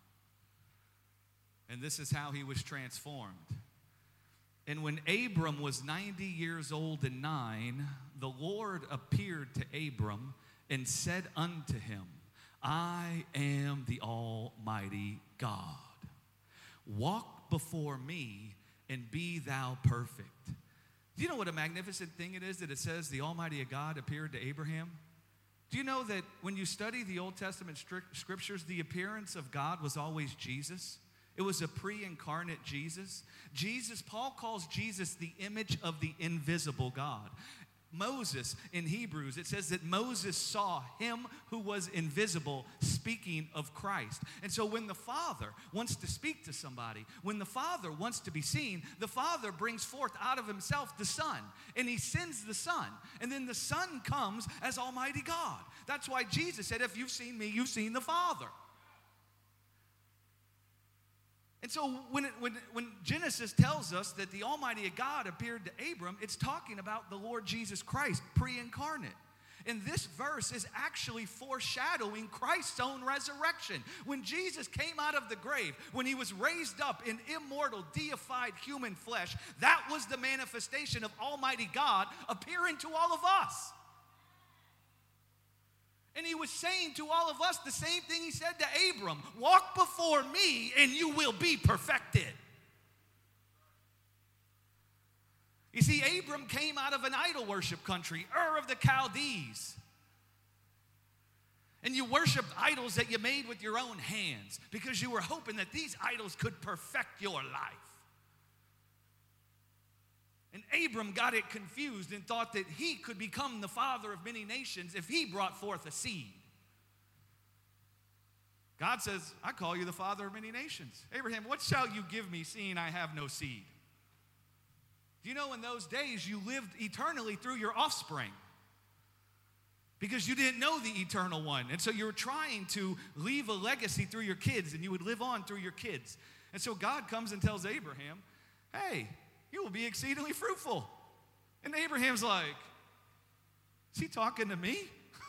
Speaker 2: And this is how he was transformed. And when Abram was ninety years old and nine, the Lord appeared to Abram and said unto him, I am the Almighty God. Walk before me and be thou perfect. Do you know what a magnificent thing it is that it says the Almighty God appeared to Abraham? Do you know that when you study the Old Testament scriptures, the appearance of God was always Jesus? It was a pre-incarnate Jesus. Jesus, Paul calls Jesus the image of the invisible God. Moses in Hebrews, it says that Moses saw him who was invisible, speaking of Christ. And so when the Father wants to speak to somebody, when the Father wants to be seen, the Father brings forth out of himself the Son, and he sends the Son. And then the Son comes as Almighty God. That's why Jesus said, if you've seen me, you've seen the Father. And so when, it, when, when Genesis tells us that the Almighty God appeared to Abram, it's talking about the Lord Jesus Christ, pre-incarnate. And this verse is actually foreshadowing Christ's own resurrection. When Jesus came out of the grave, when he was raised up in immortal, deified human flesh, that was the manifestation of Almighty God appearing to all of us. And he was saying to all of us the same thing he said to Abram, walk before me and you will be perfected. You see, Abram came out of an idol worship country, Ur of the Chaldees. And you worshiped idols that you made with your own hands because you were hoping that these idols could perfect your life. And Abram got it confused and thought that he could become the father of many nations if he brought forth a seed. God says, I call you the father of many nations. Abraham, what shall you give me, seeing I have no seed? Do you know in those days you lived eternally through your offspring? Because you didn't know the eternal one. And so you were trying to leave a legacy through your kids, and you would live on through your kids. And so God comes and tells Abraham, hey, you will be exceedingly fruitful. And Abraham's like, is he talking to me?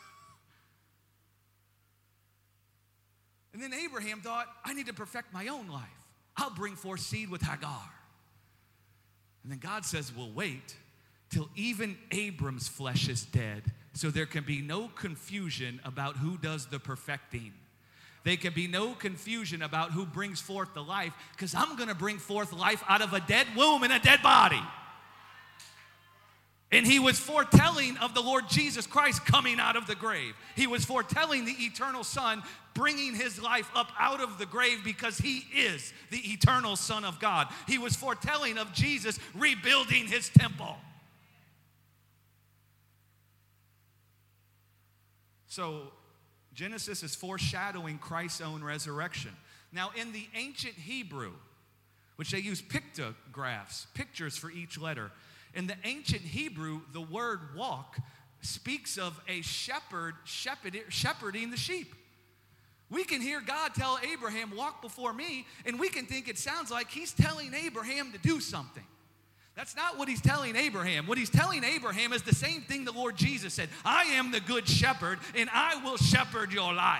Speaker 2: And then Abraham thought, I need to perfect my own life. I'll bring forth seed with Hagar. And then God says, well, wait till even Abram's flesh is dead, so there can be no confusion about who does the perfecting. There can be no confusion about who brings forth the life, because I'm going to bring forth life out of a dead womb and a dead body. And he was foretelling of the Lord Jesus Christ coming out of the grave. He was foretelling the eternal Son bringing his life up out of the grave because he is the eternal Son of God. He was foretelling of Jesus rebuilding his temple. So Genesis is foreshadowing Christ's own resurrection. Now, in the ancient Hebrew, which they use pictographs, pictures for each letter, in the ancient Hebrew, the word walk speaks of a shepherd shepherding the sheep. We can hear God tell Abraham, walk before me, and we can think it sounds like he's telling Abraham to do something. That's not what he's telling Abraham. What he's telling Abraham is the same thing the Lord Jesus said. I am the good shepherd, and I will shepherd your life.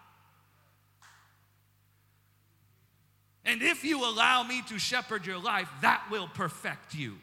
Speaker 2: And if you allow me to shepherd your life, that will perfect you.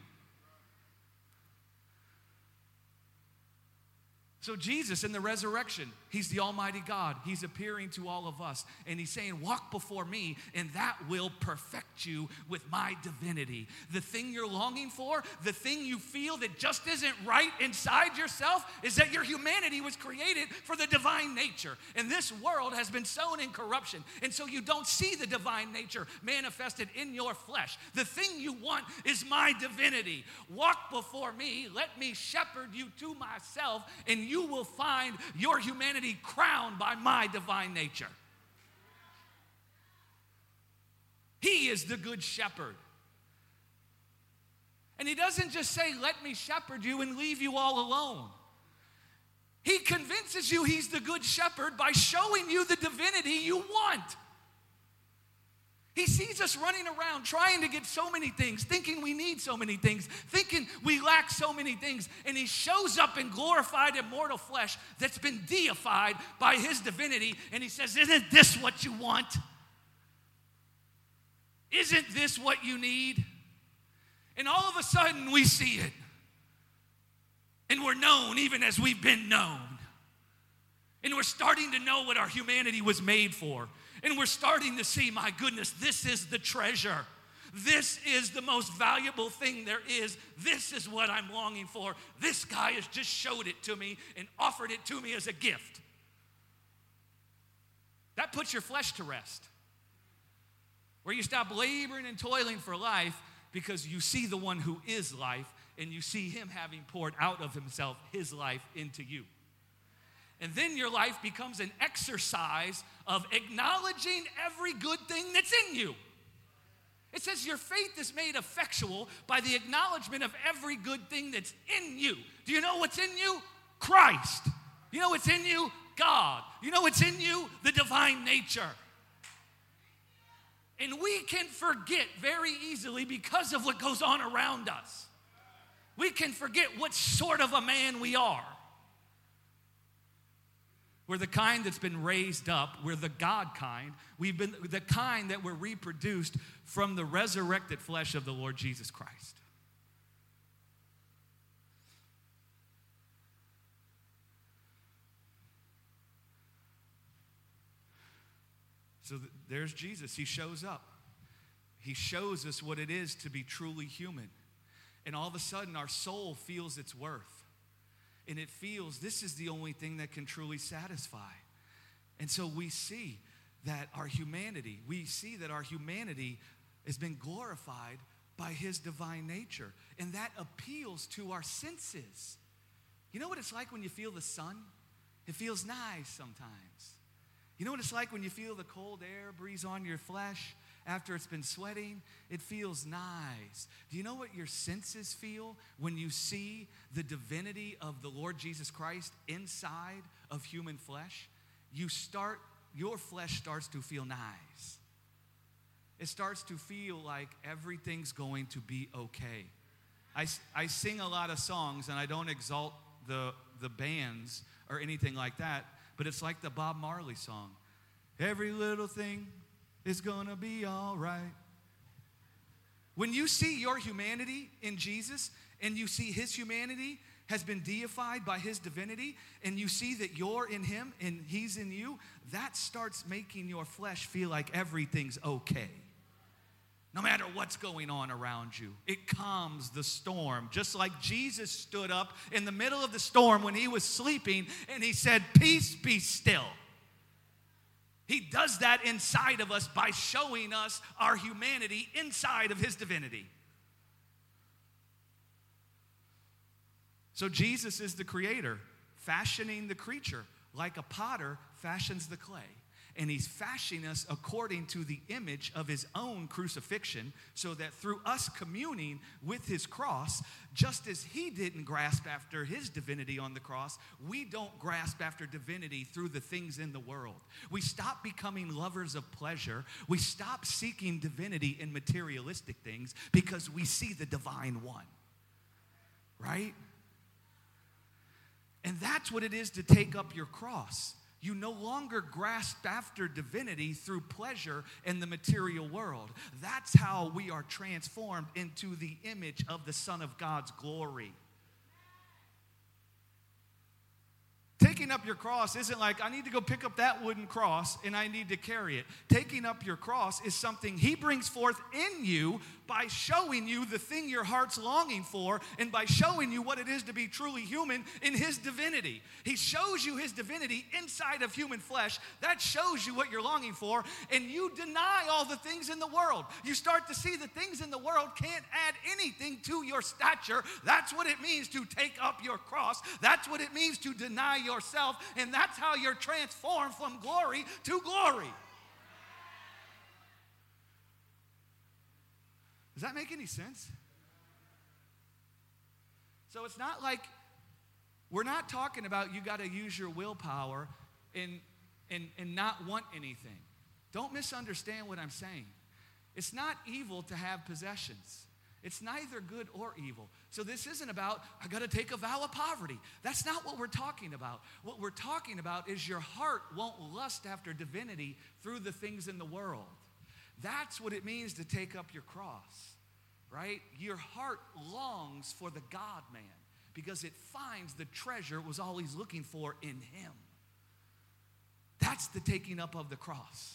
Speaker 2: So Jesus in the resurrection, he's the Almighty God. He's appearing to all of us. And he's saying, walk before me, and that will perfect you with my divinity. The thing you're longing for, the thing you feel that just isn't right inside yourself, is that your humanity was created for the divine nature. And this world has been sown in corruption. And so you don't see the divine nature manifested in your flesh. The thing you want is my divinity. Walk before me, let me shepherd you to myself, and you will find your humanity crowned by my divine nature. He is the good shepherd. And he doesn't just say, let me shepherd you and leave you all alone. He convinces you he's the good shepherd by showing you the divinity you want. He sees us running around trying to get so many things, thinking we need so many things, thinking we lack so many things, and he shows up in glorified immortal flesh that's been deified by his divinity, and he says, isn't this what you want? Isn't this what you need? And all of a sudden we see it, and we're known even as we've been known, and we're starting to know what our humanity was made for. And we're starting to see, my goodness, this is the treasure. This is the most valuable thing there is. This is what I'm longing for. This guy has just showed it to me and offered it to me as a gift. That puts your flesh to rest. Where you stop laboring and toiling for life because you see the one who is life, and you see him having poured out of himself his life into you. And then your life becomes an exercise of acknowledging every good thing that's in you. It says your faith is made effectual by the acknowledgement of every good thing that's in you. Do you know what's in you? Christ. You know what's in you? God. You know what's in you? The divine nature. And we can forget very easily because of what goes on around us. We can forget what sort of a man we are. We're the kind that's been raised up. We're the God kind. We've been the kind that were reproduced from the resurrected flesh of the Lord Jesus Christ. So th- there's Jesus. He shows up. He shows us what it is to be truly human. And all of a sudden, our soul feels its worth. And it feels this is the only thing that can truly satisfy. And so we see that our humanity, we see that our humanity has been glorified by his divine nature. And that appeals to our senses. You know what it's like when you feel the sun? It feels nice sometimes. You know what it's like when you feel the cold air breeze on your flesh after it's been sweating? It feels nice. Do you know what your senses feel when you see the divinity of the Lord Jesus Christ inside of human flesh? You start, your flesh starts to feel nice. It starts to feel like everything's going to be okay. I, I sing a lot of songs, and I don't exalt the, the bands or anything like that, but it's like the Bob Marley song. Every little thing is gonna be all right. When you see your humanity in Jesus, and you see his humanity has been deified by his divinity, and you see that you're in him and he's in you, that starts making your flesh feel like everything's okay. No matter what's going on around you, it calms the storm. Just like Jesus stood up in the middle of the storm when he was sleeping and he said, "Peace, be still." He does that inside of us by showing us our humanity inside of his divinity. So Jesus is the creator, fashioning the creature like a potter fashions the clay. And he's fashioning us according to the image of his own crucifixion, so that through us communing with his cross, just as he didn't grasp after his divinity on the cross, we don't grasp after divinity through the things in the world. We stop becoming lovers of pleasure. We stop seeking divinity in materialistic things because we see the divine one. Right? And that's what it is to take up your cross. You no longer grasp after divinity through pleasure in the material world. That's how we are transformed into the image of the Son of God's glory. Taking up your cross isn't like, I need to go pick up that wooden cross and I need to carry it. Taking up your cross is something he brings forth in you by showing you the thing your heart's longing for, and by showing you what it is to be truly human in his divinity. He shows you his divinity inside of human flesh. That shows you what you're longing for, and you deny all the things in the world. You start to see the things in the world can't add anything to your stature. That's what it means to take up your cross. That's what it means to deny yourself, and that's how you're transformed from glory to glory. Does that make any sense? So it's not like, we're not talking about you got to use your willpower and, and, and not want anything. Don't misunderstand what I'm saying. It's not evil to have possessions. It's neither good or evil. So this isn't about, I got to take a vow of poverty. That's not what we're talking about. What we're talking about is your heart won't lust after divinity through the things in the world. That's what it means to take up your cross, right? Your heart longs for the God-man because it finds the treasure it was always looking for in him. That's the taking up of the cross.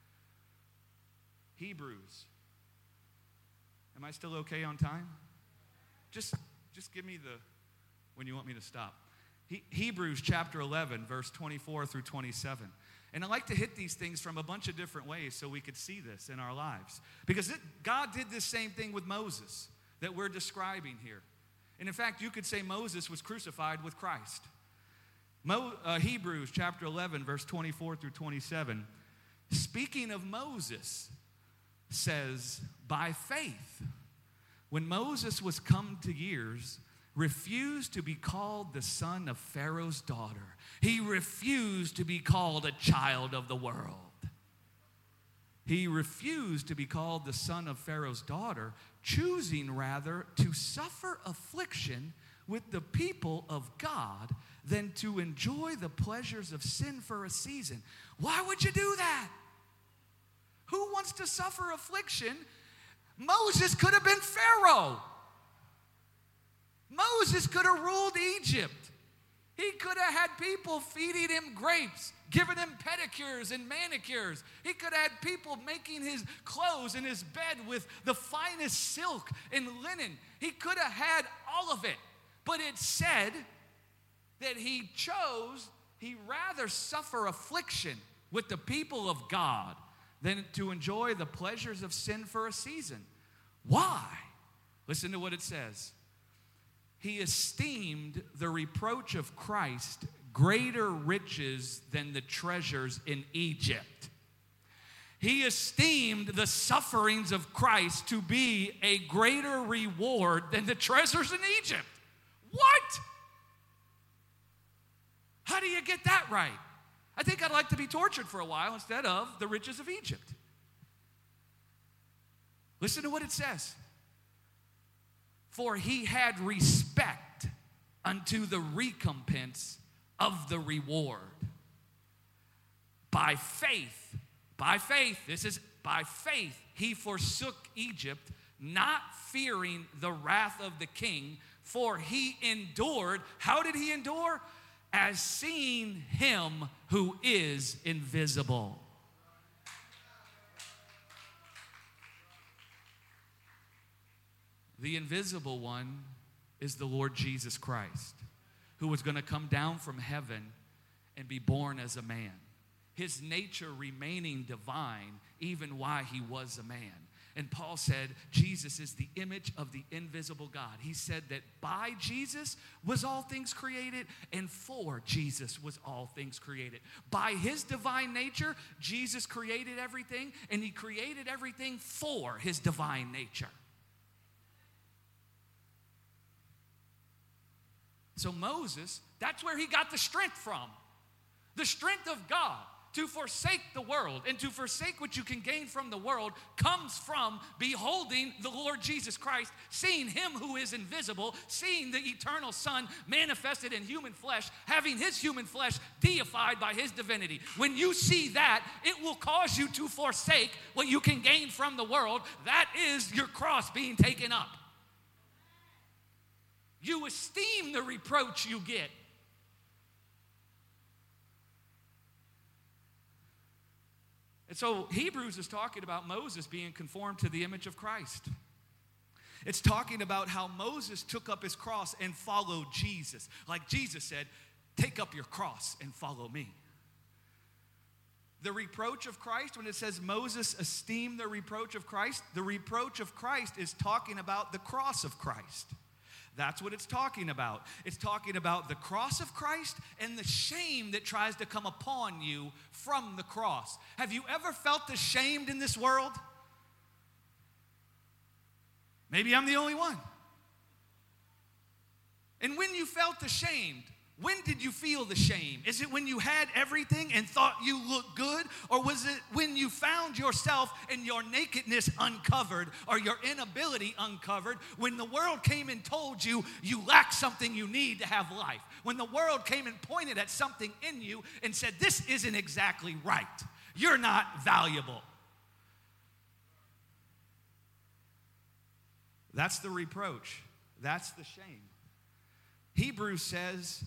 Speaker 2: Hebrews. Am I still okay on time? Just, just give me the, when you want me to stop. He, Hebrews chapter eleven, verse twenty-four through twenty-seven. And I like to hit these things from a bunch of different ways so we could see this in our lives. Because it, God did this same thing with Moses that we're describing here. And in fact, you could say Moses was crucified with Christ. Mo, uh, Hebrews chapter eleven, verse twenty-four through twenty-seven, speaking of Moses, says, by faith, when Moses was come to years, refused to be called the son of Pharaoh's daughter. He refused to be called a child of the world. He refused to be called the son of Pharaoh's daughter, choosing rather to suffer affliction with the people of God than to enjoy the pleasures of sin for a season. Why would you do that? Who wants to suffer affliction? Moses could have been Pharaoh. Moses could have ruled Egypt. He could have had people feeding him grapes, giving him pedicures and manicures. He could have had people making his clothes and his bed with the finest silk and linen. He could have had all of it. But it said that he chose, he rather suffer affliction with the people of God than to enjoy the pleasures of sin for a season. Why? Listen to what it says. He esteemed the reproach of Christ greater riches than the treasures in Egypt. He esteemed the sufferings of Christ to be a greater reward than the treasures in Egypt. What? How do you get that right? I think I'd like to be tortured for a while instead of the riches of Egypt. Listen to what it says. For he had respect unto the recompense of the reward. By faith, by faith, this is by faith, he forsook Egypt, not fearing the wrath of the king, for he endured. How did he endure? As seeing him who is invisible. The invisible one is the Lord Jesus Christ, who was going to come down from heaven and be born as a man. His nature remaining divine even while he was a man. And Paul said Jesus is the image of the invisible God. He said that by Jesus was all things created, and for Jesus was all things created. By his divine nature, Jesus created everything, and he created everything for his divine nature. So Moses, that's where he got the strength from. The strength of God to forsake the world and to forsake what you can gain from the world comes from beholding the Lord Jesus Christ, seeing him who is invisible, seeing the eternal Son manifested in human flesh, having his human flesh deified by his divinity. When you see that, it will cause you to forsake what you can gain from the world. That is your cross being taken up. You esteem the reproach you get. And so Hebrews is talking about Moses being conformed to the image of Christ. It's talking about how Moses took up his cross and followed Jesus. Like Jesus said, take up your cross and follow me. The reproach of Christ, when it says Moses esteemed the reproach of Christ, the reproach of Christ is talking about the cross of Christ. That's what it's talking about. It's talking about the cross of Christ and the shame that tries to come upon you from the cross. Have you ever felt ashamed in this world? Maybe I'm the only one. And when you felt ashamed, when did you feel the shame? Is it when you had everything and thought you looked good? Or was it when you found yourself and your nakedness uncovered or your inability uncovered? When the world came and told you you lack something you need to have life. When the world came and pointed at something in you and said, this isn't exactly right. You're not valuable. That's the reproach. That's the shame. Hebrews says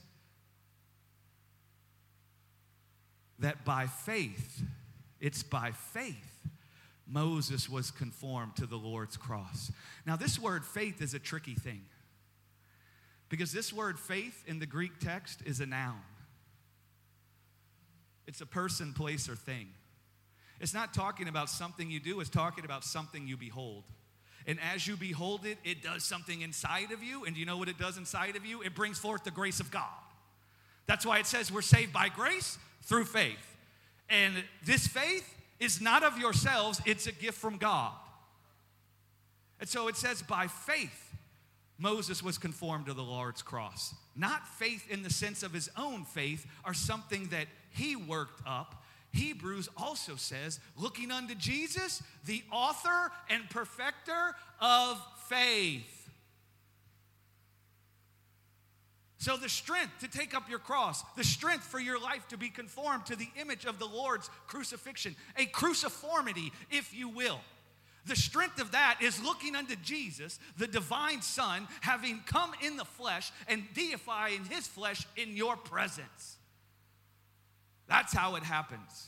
Speaker 2: that by faith, it's by faith, Moses was conformed to the Lord's cross. Now, this word faith is a tricky thing because this word faith in the Greek text is a noun. It's a person, place, or thing. It's not talking about something you do, it's talking about something you behold. And as you behold it, it does something inside of you. And do you know what it does inside of you? It brings forth the grace of God. That's why it says we're saved by grace through faith. And this faith is not of yourselves, it's a gift from God. And so it says by faith, Moses was conformed to the Lord's cross. Not faith in the sense of his own faith or something that he worked up. Hebrews also says, looking unto Jesus, the author and perfecter of faith. So the strength to take up your cross, the strength for your life to be conformed to the image of the Lord's crucifixion, a cruciformity, if you will. The strength of that is looking unto Jesus, the divine Son, having come in the flesh and deifying his flesh in your presence. That's how it happens.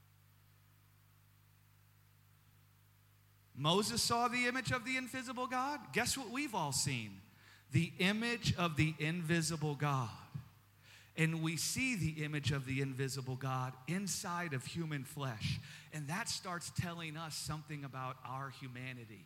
Speaker 2: Moses saw the image of the invisible God. Guess what we've all seen? The image of the invisible God. And we see the image of the invisible God inside of human flesh. And that starts telling us something about our humanity.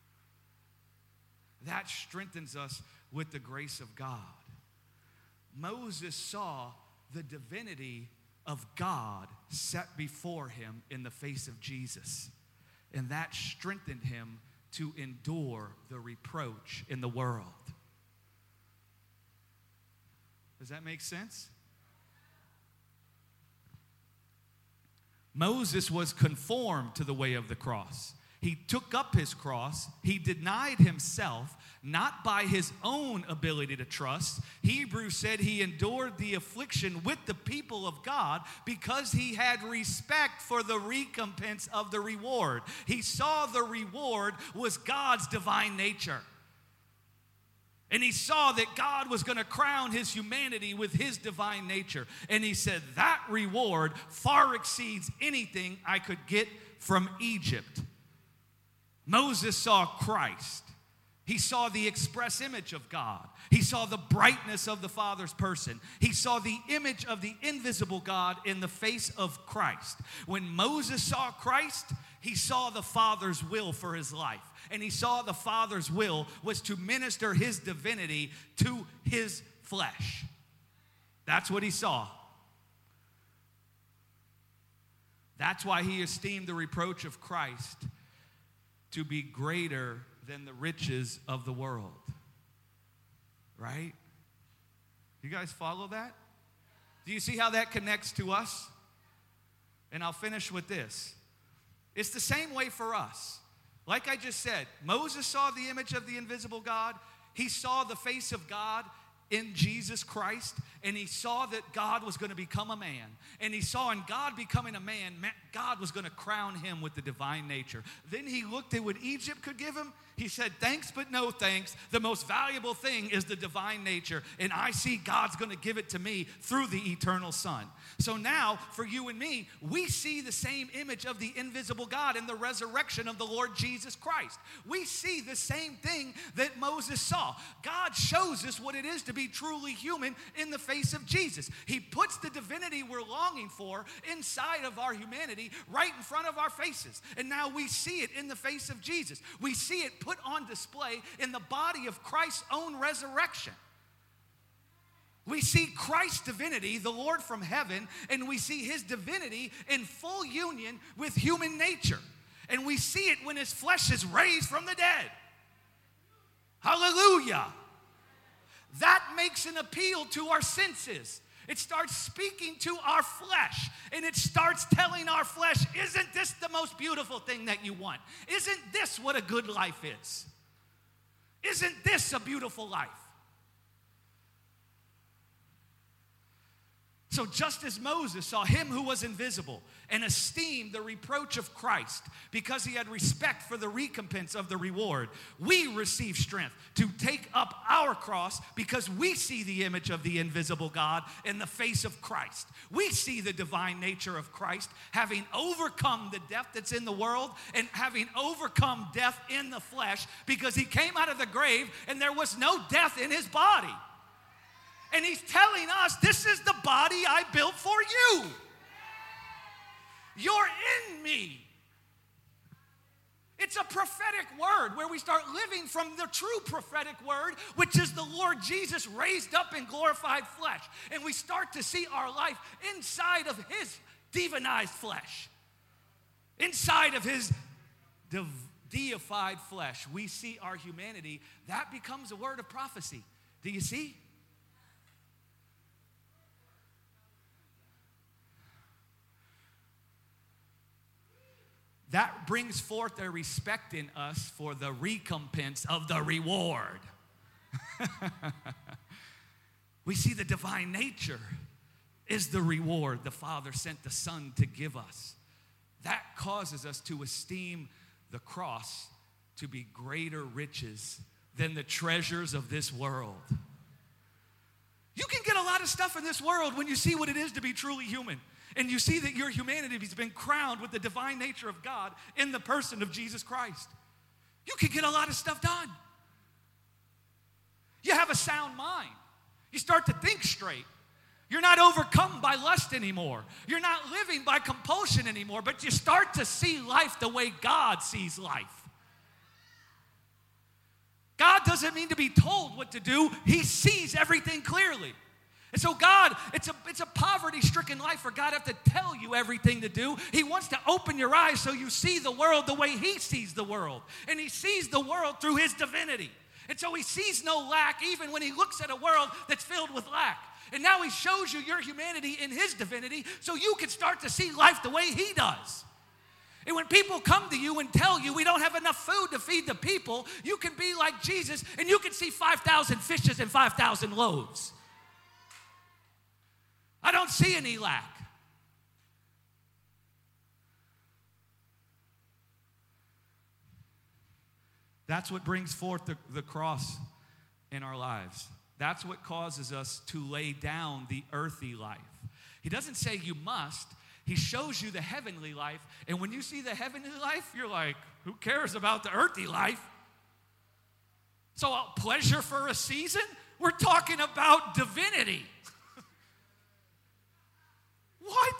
Speaker 2: That strengthens us with the grace of God. Moses saw the divinity of God set before him in the face of Jesus. And that strengthened him to endure the reproach in the world. Does that make sense? Moses was conformed to the way of the cross. He took up his cross. He denied himself, not by his own ability to trust. Hebrews said he endured the affliction with the people of God because he had respect for the recompense of the reward. He saw the reward was God's divine nature. And he saw that God was going to crown his humanity with his divine nature. And he said, that reward far exceeds anything I could get from Egypt. Moses saw Christ. He saw the express image of God. He saw the brightness of the Father's person. He saw the image of the invisible God in the face of Christ. When Moses saw Christ, he saw the Father's will for his life. And he saw the Father's will was to minister his divinity to his flesh. That's what he saw. That's why he esteemed the reproach of Christ to be greater than the riches of the world. Right? You guys follow that? Do you see how that connects to us? And I'll finish with this. It's the same way for us. Like I just said, Moses saw the image of the invisible God. He saw the face of God in Jesus Christ, and he saw that God was going to become a man. And he saw in God becoming a man, God was going to crown him with the divine nature. Then he looked at what Egypt could give him. He said, thanks but no thanks. The most valuable thing is the divine nature, and I see God's going to give it to me through the eternal Son. So now, for you and me, we see the same image of the invisible God in the resurrection of the Lord Jesus Christ. We see the same thing that Moses saw. God shows us what it is to be truly human in the face of Jesus. He puts the divinity we're longing for inside of our humanity right in front of our faces. And now we see it in the face of Jesus. We see it put on display in the body of Christ's own resurrection. We see Christ's divinity, the Lord from heaven, and we see his divinity in full union with human nature. And we see it when his flesh is raised from the dead. Hallelujah. That makes an appeal to our senses. It starts speaking to our flesh, and it starts telling our flesh, isn't this the most beautiful thing that you want? Isn't this what a good life is? Isn't this a beautiful life? So just as Moses saw him who was invisible and esteemed the reproach of Christ because he had respect for the recompense of the reward, we receive strength to take up our cross because we see the image of the invisible God in the face of Christ. We see the divine nature of Christ having overcome the death that's in the world and having overcome death in the flesh because he came out of the grave and there was no death in his body. And he's telling us, this is the body I built for you. You're in me.
Speaker 3: It's a prophetic word where we start living from the true prophetic word, which is the Lord Jesus raised up in glorified flesh. And we start to see our life inside of his divinized flesh. Inside of his div- deified flesh, we see our humanity. That becomes a word of prophecy. Do you see? That brings forth a respect in us for the recompense of the reward. We see the divine nature is the reward the Father sent the Son to give us. That causes us to esteem the cross to be greater riches than the treasures of this world. You can get a lot of stuff in this world when you see what it is to be truly human. And you see that your humanity has been crowned with the divine nature of God in the person of Jesus Christ. You can get a lot of stuff done. You have a sound mind. You start to think straight. You're not overcome by lust anymore. You're not living by compulsion anymore, but you start to see life the way God sees life. God doesn't mean to be told what to do. He sees everything clearly. And so God, it's a, it's a poverty-stricken life for God to have to tell you everything to do. He wants to open your eyes so you see the world the way he sees the world. And he sees the world through his divinity. And so he sees no lack even when he looks at a world that's filled with lack. And now he shows you your humanity in his divinity so you can start to see life the way he does. And when people come to you and tell you we don't have enough food to feed the people, you can be like Jesus and you can see five thousand fishes and five thousand loaves. I don't see any lack. That's what brings forth the, the cross in our lives. That's what causes us to lay down the earthly life. He doesn't say you must. He shows you the heavenly life. And when you see the heavenly life, you're like, who cares about the earthly life? So uh, pleasure for a season? We're talking about divinity. What?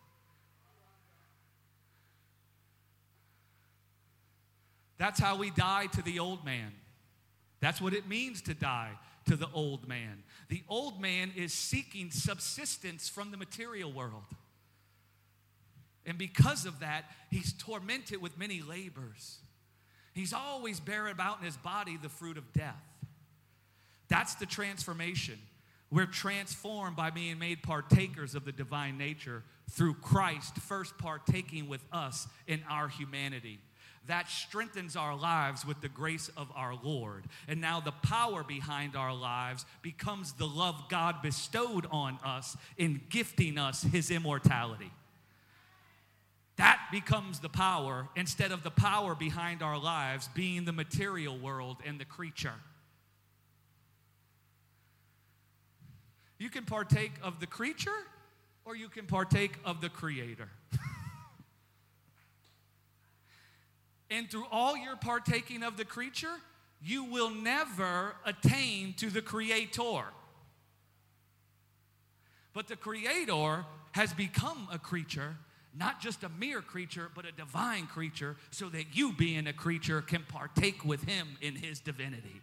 Speaker 3: That's how we die to the old man. That's what it means to die to the old man. The old man is seeking subsistence from the material world. And because of that, he's tormented with many labors. He's always bearing about in his body the fruit of death. That's the transformation. We're transformed by being made partakers of the divine nature through Christ first partaking with us in our humanity. That strengthens our lives with the grace of our Lord. And now the power behind our lives becomes the love God bestowed on us in gifting us his immortality. That becomes the power instead of the power behind our lives being the material world and the creature. You can partake of the creature or you can partake of the Creator. And through all your partaking of the creature, you will never attain to the Creator. But the Creator has become a creature, not just a mere creature, but a divine creature, so that you, being a creature, can partake with him in his divinity.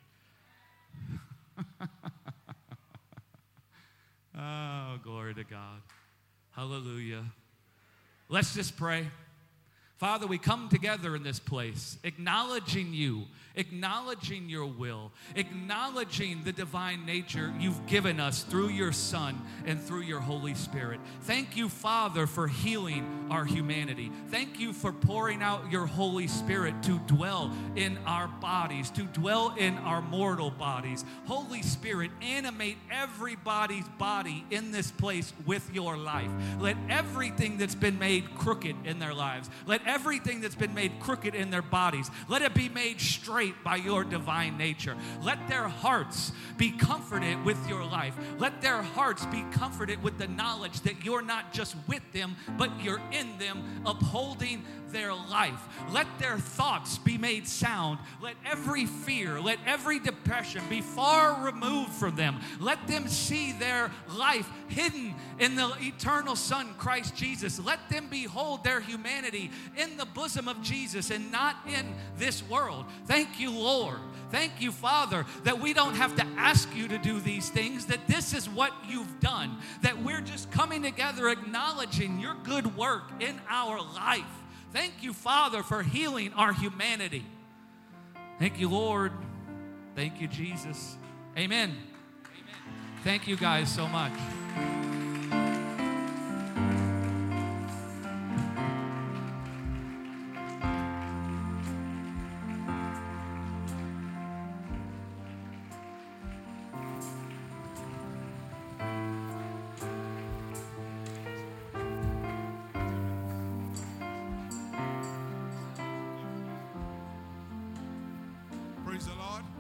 Speaker 3: Oh, glory to God. Hallelujah. Let's just pray. Father, we come together in this place, acknowledging you, acknowledging your will, acknowledging the divine nature you've given us through your Son and through your Holy Spirit. Thank you, Father, for healing our humanity. Thank you for pouring out your Holy Spirit to dwell in our bodies, to dwell in our mortal bodies. Holy Spirit, animate everybody's body in this place with your life. Let everything that's been made crooked in their lives, let everything that's been made crooked in their bodies, let it be made straight by your divine nature. Let their hearts be comforted with your life. Let their hearts be comforted with the knowledge that you're not just with them, but you're in them, upholding their life. Let their thoughts be made sound. Let every fear, let every depression be far removed from them. Let them see their life hidden in the eternal Son, Christ Jesus. Let them behold their humanity in the bosom of Jesus and not in this world. Thank you, Lord. Thank you, Father, that we don't have to ask you to do these things, that this is what you've done, that we're just coming together acknowledging your good work in our life. Thank you, Father, for healing our humanity. Thank you, Lord. Thank you, Jesus. Amen. Amen. Thank you guys so much.
Speaker 1: Praise the Lord.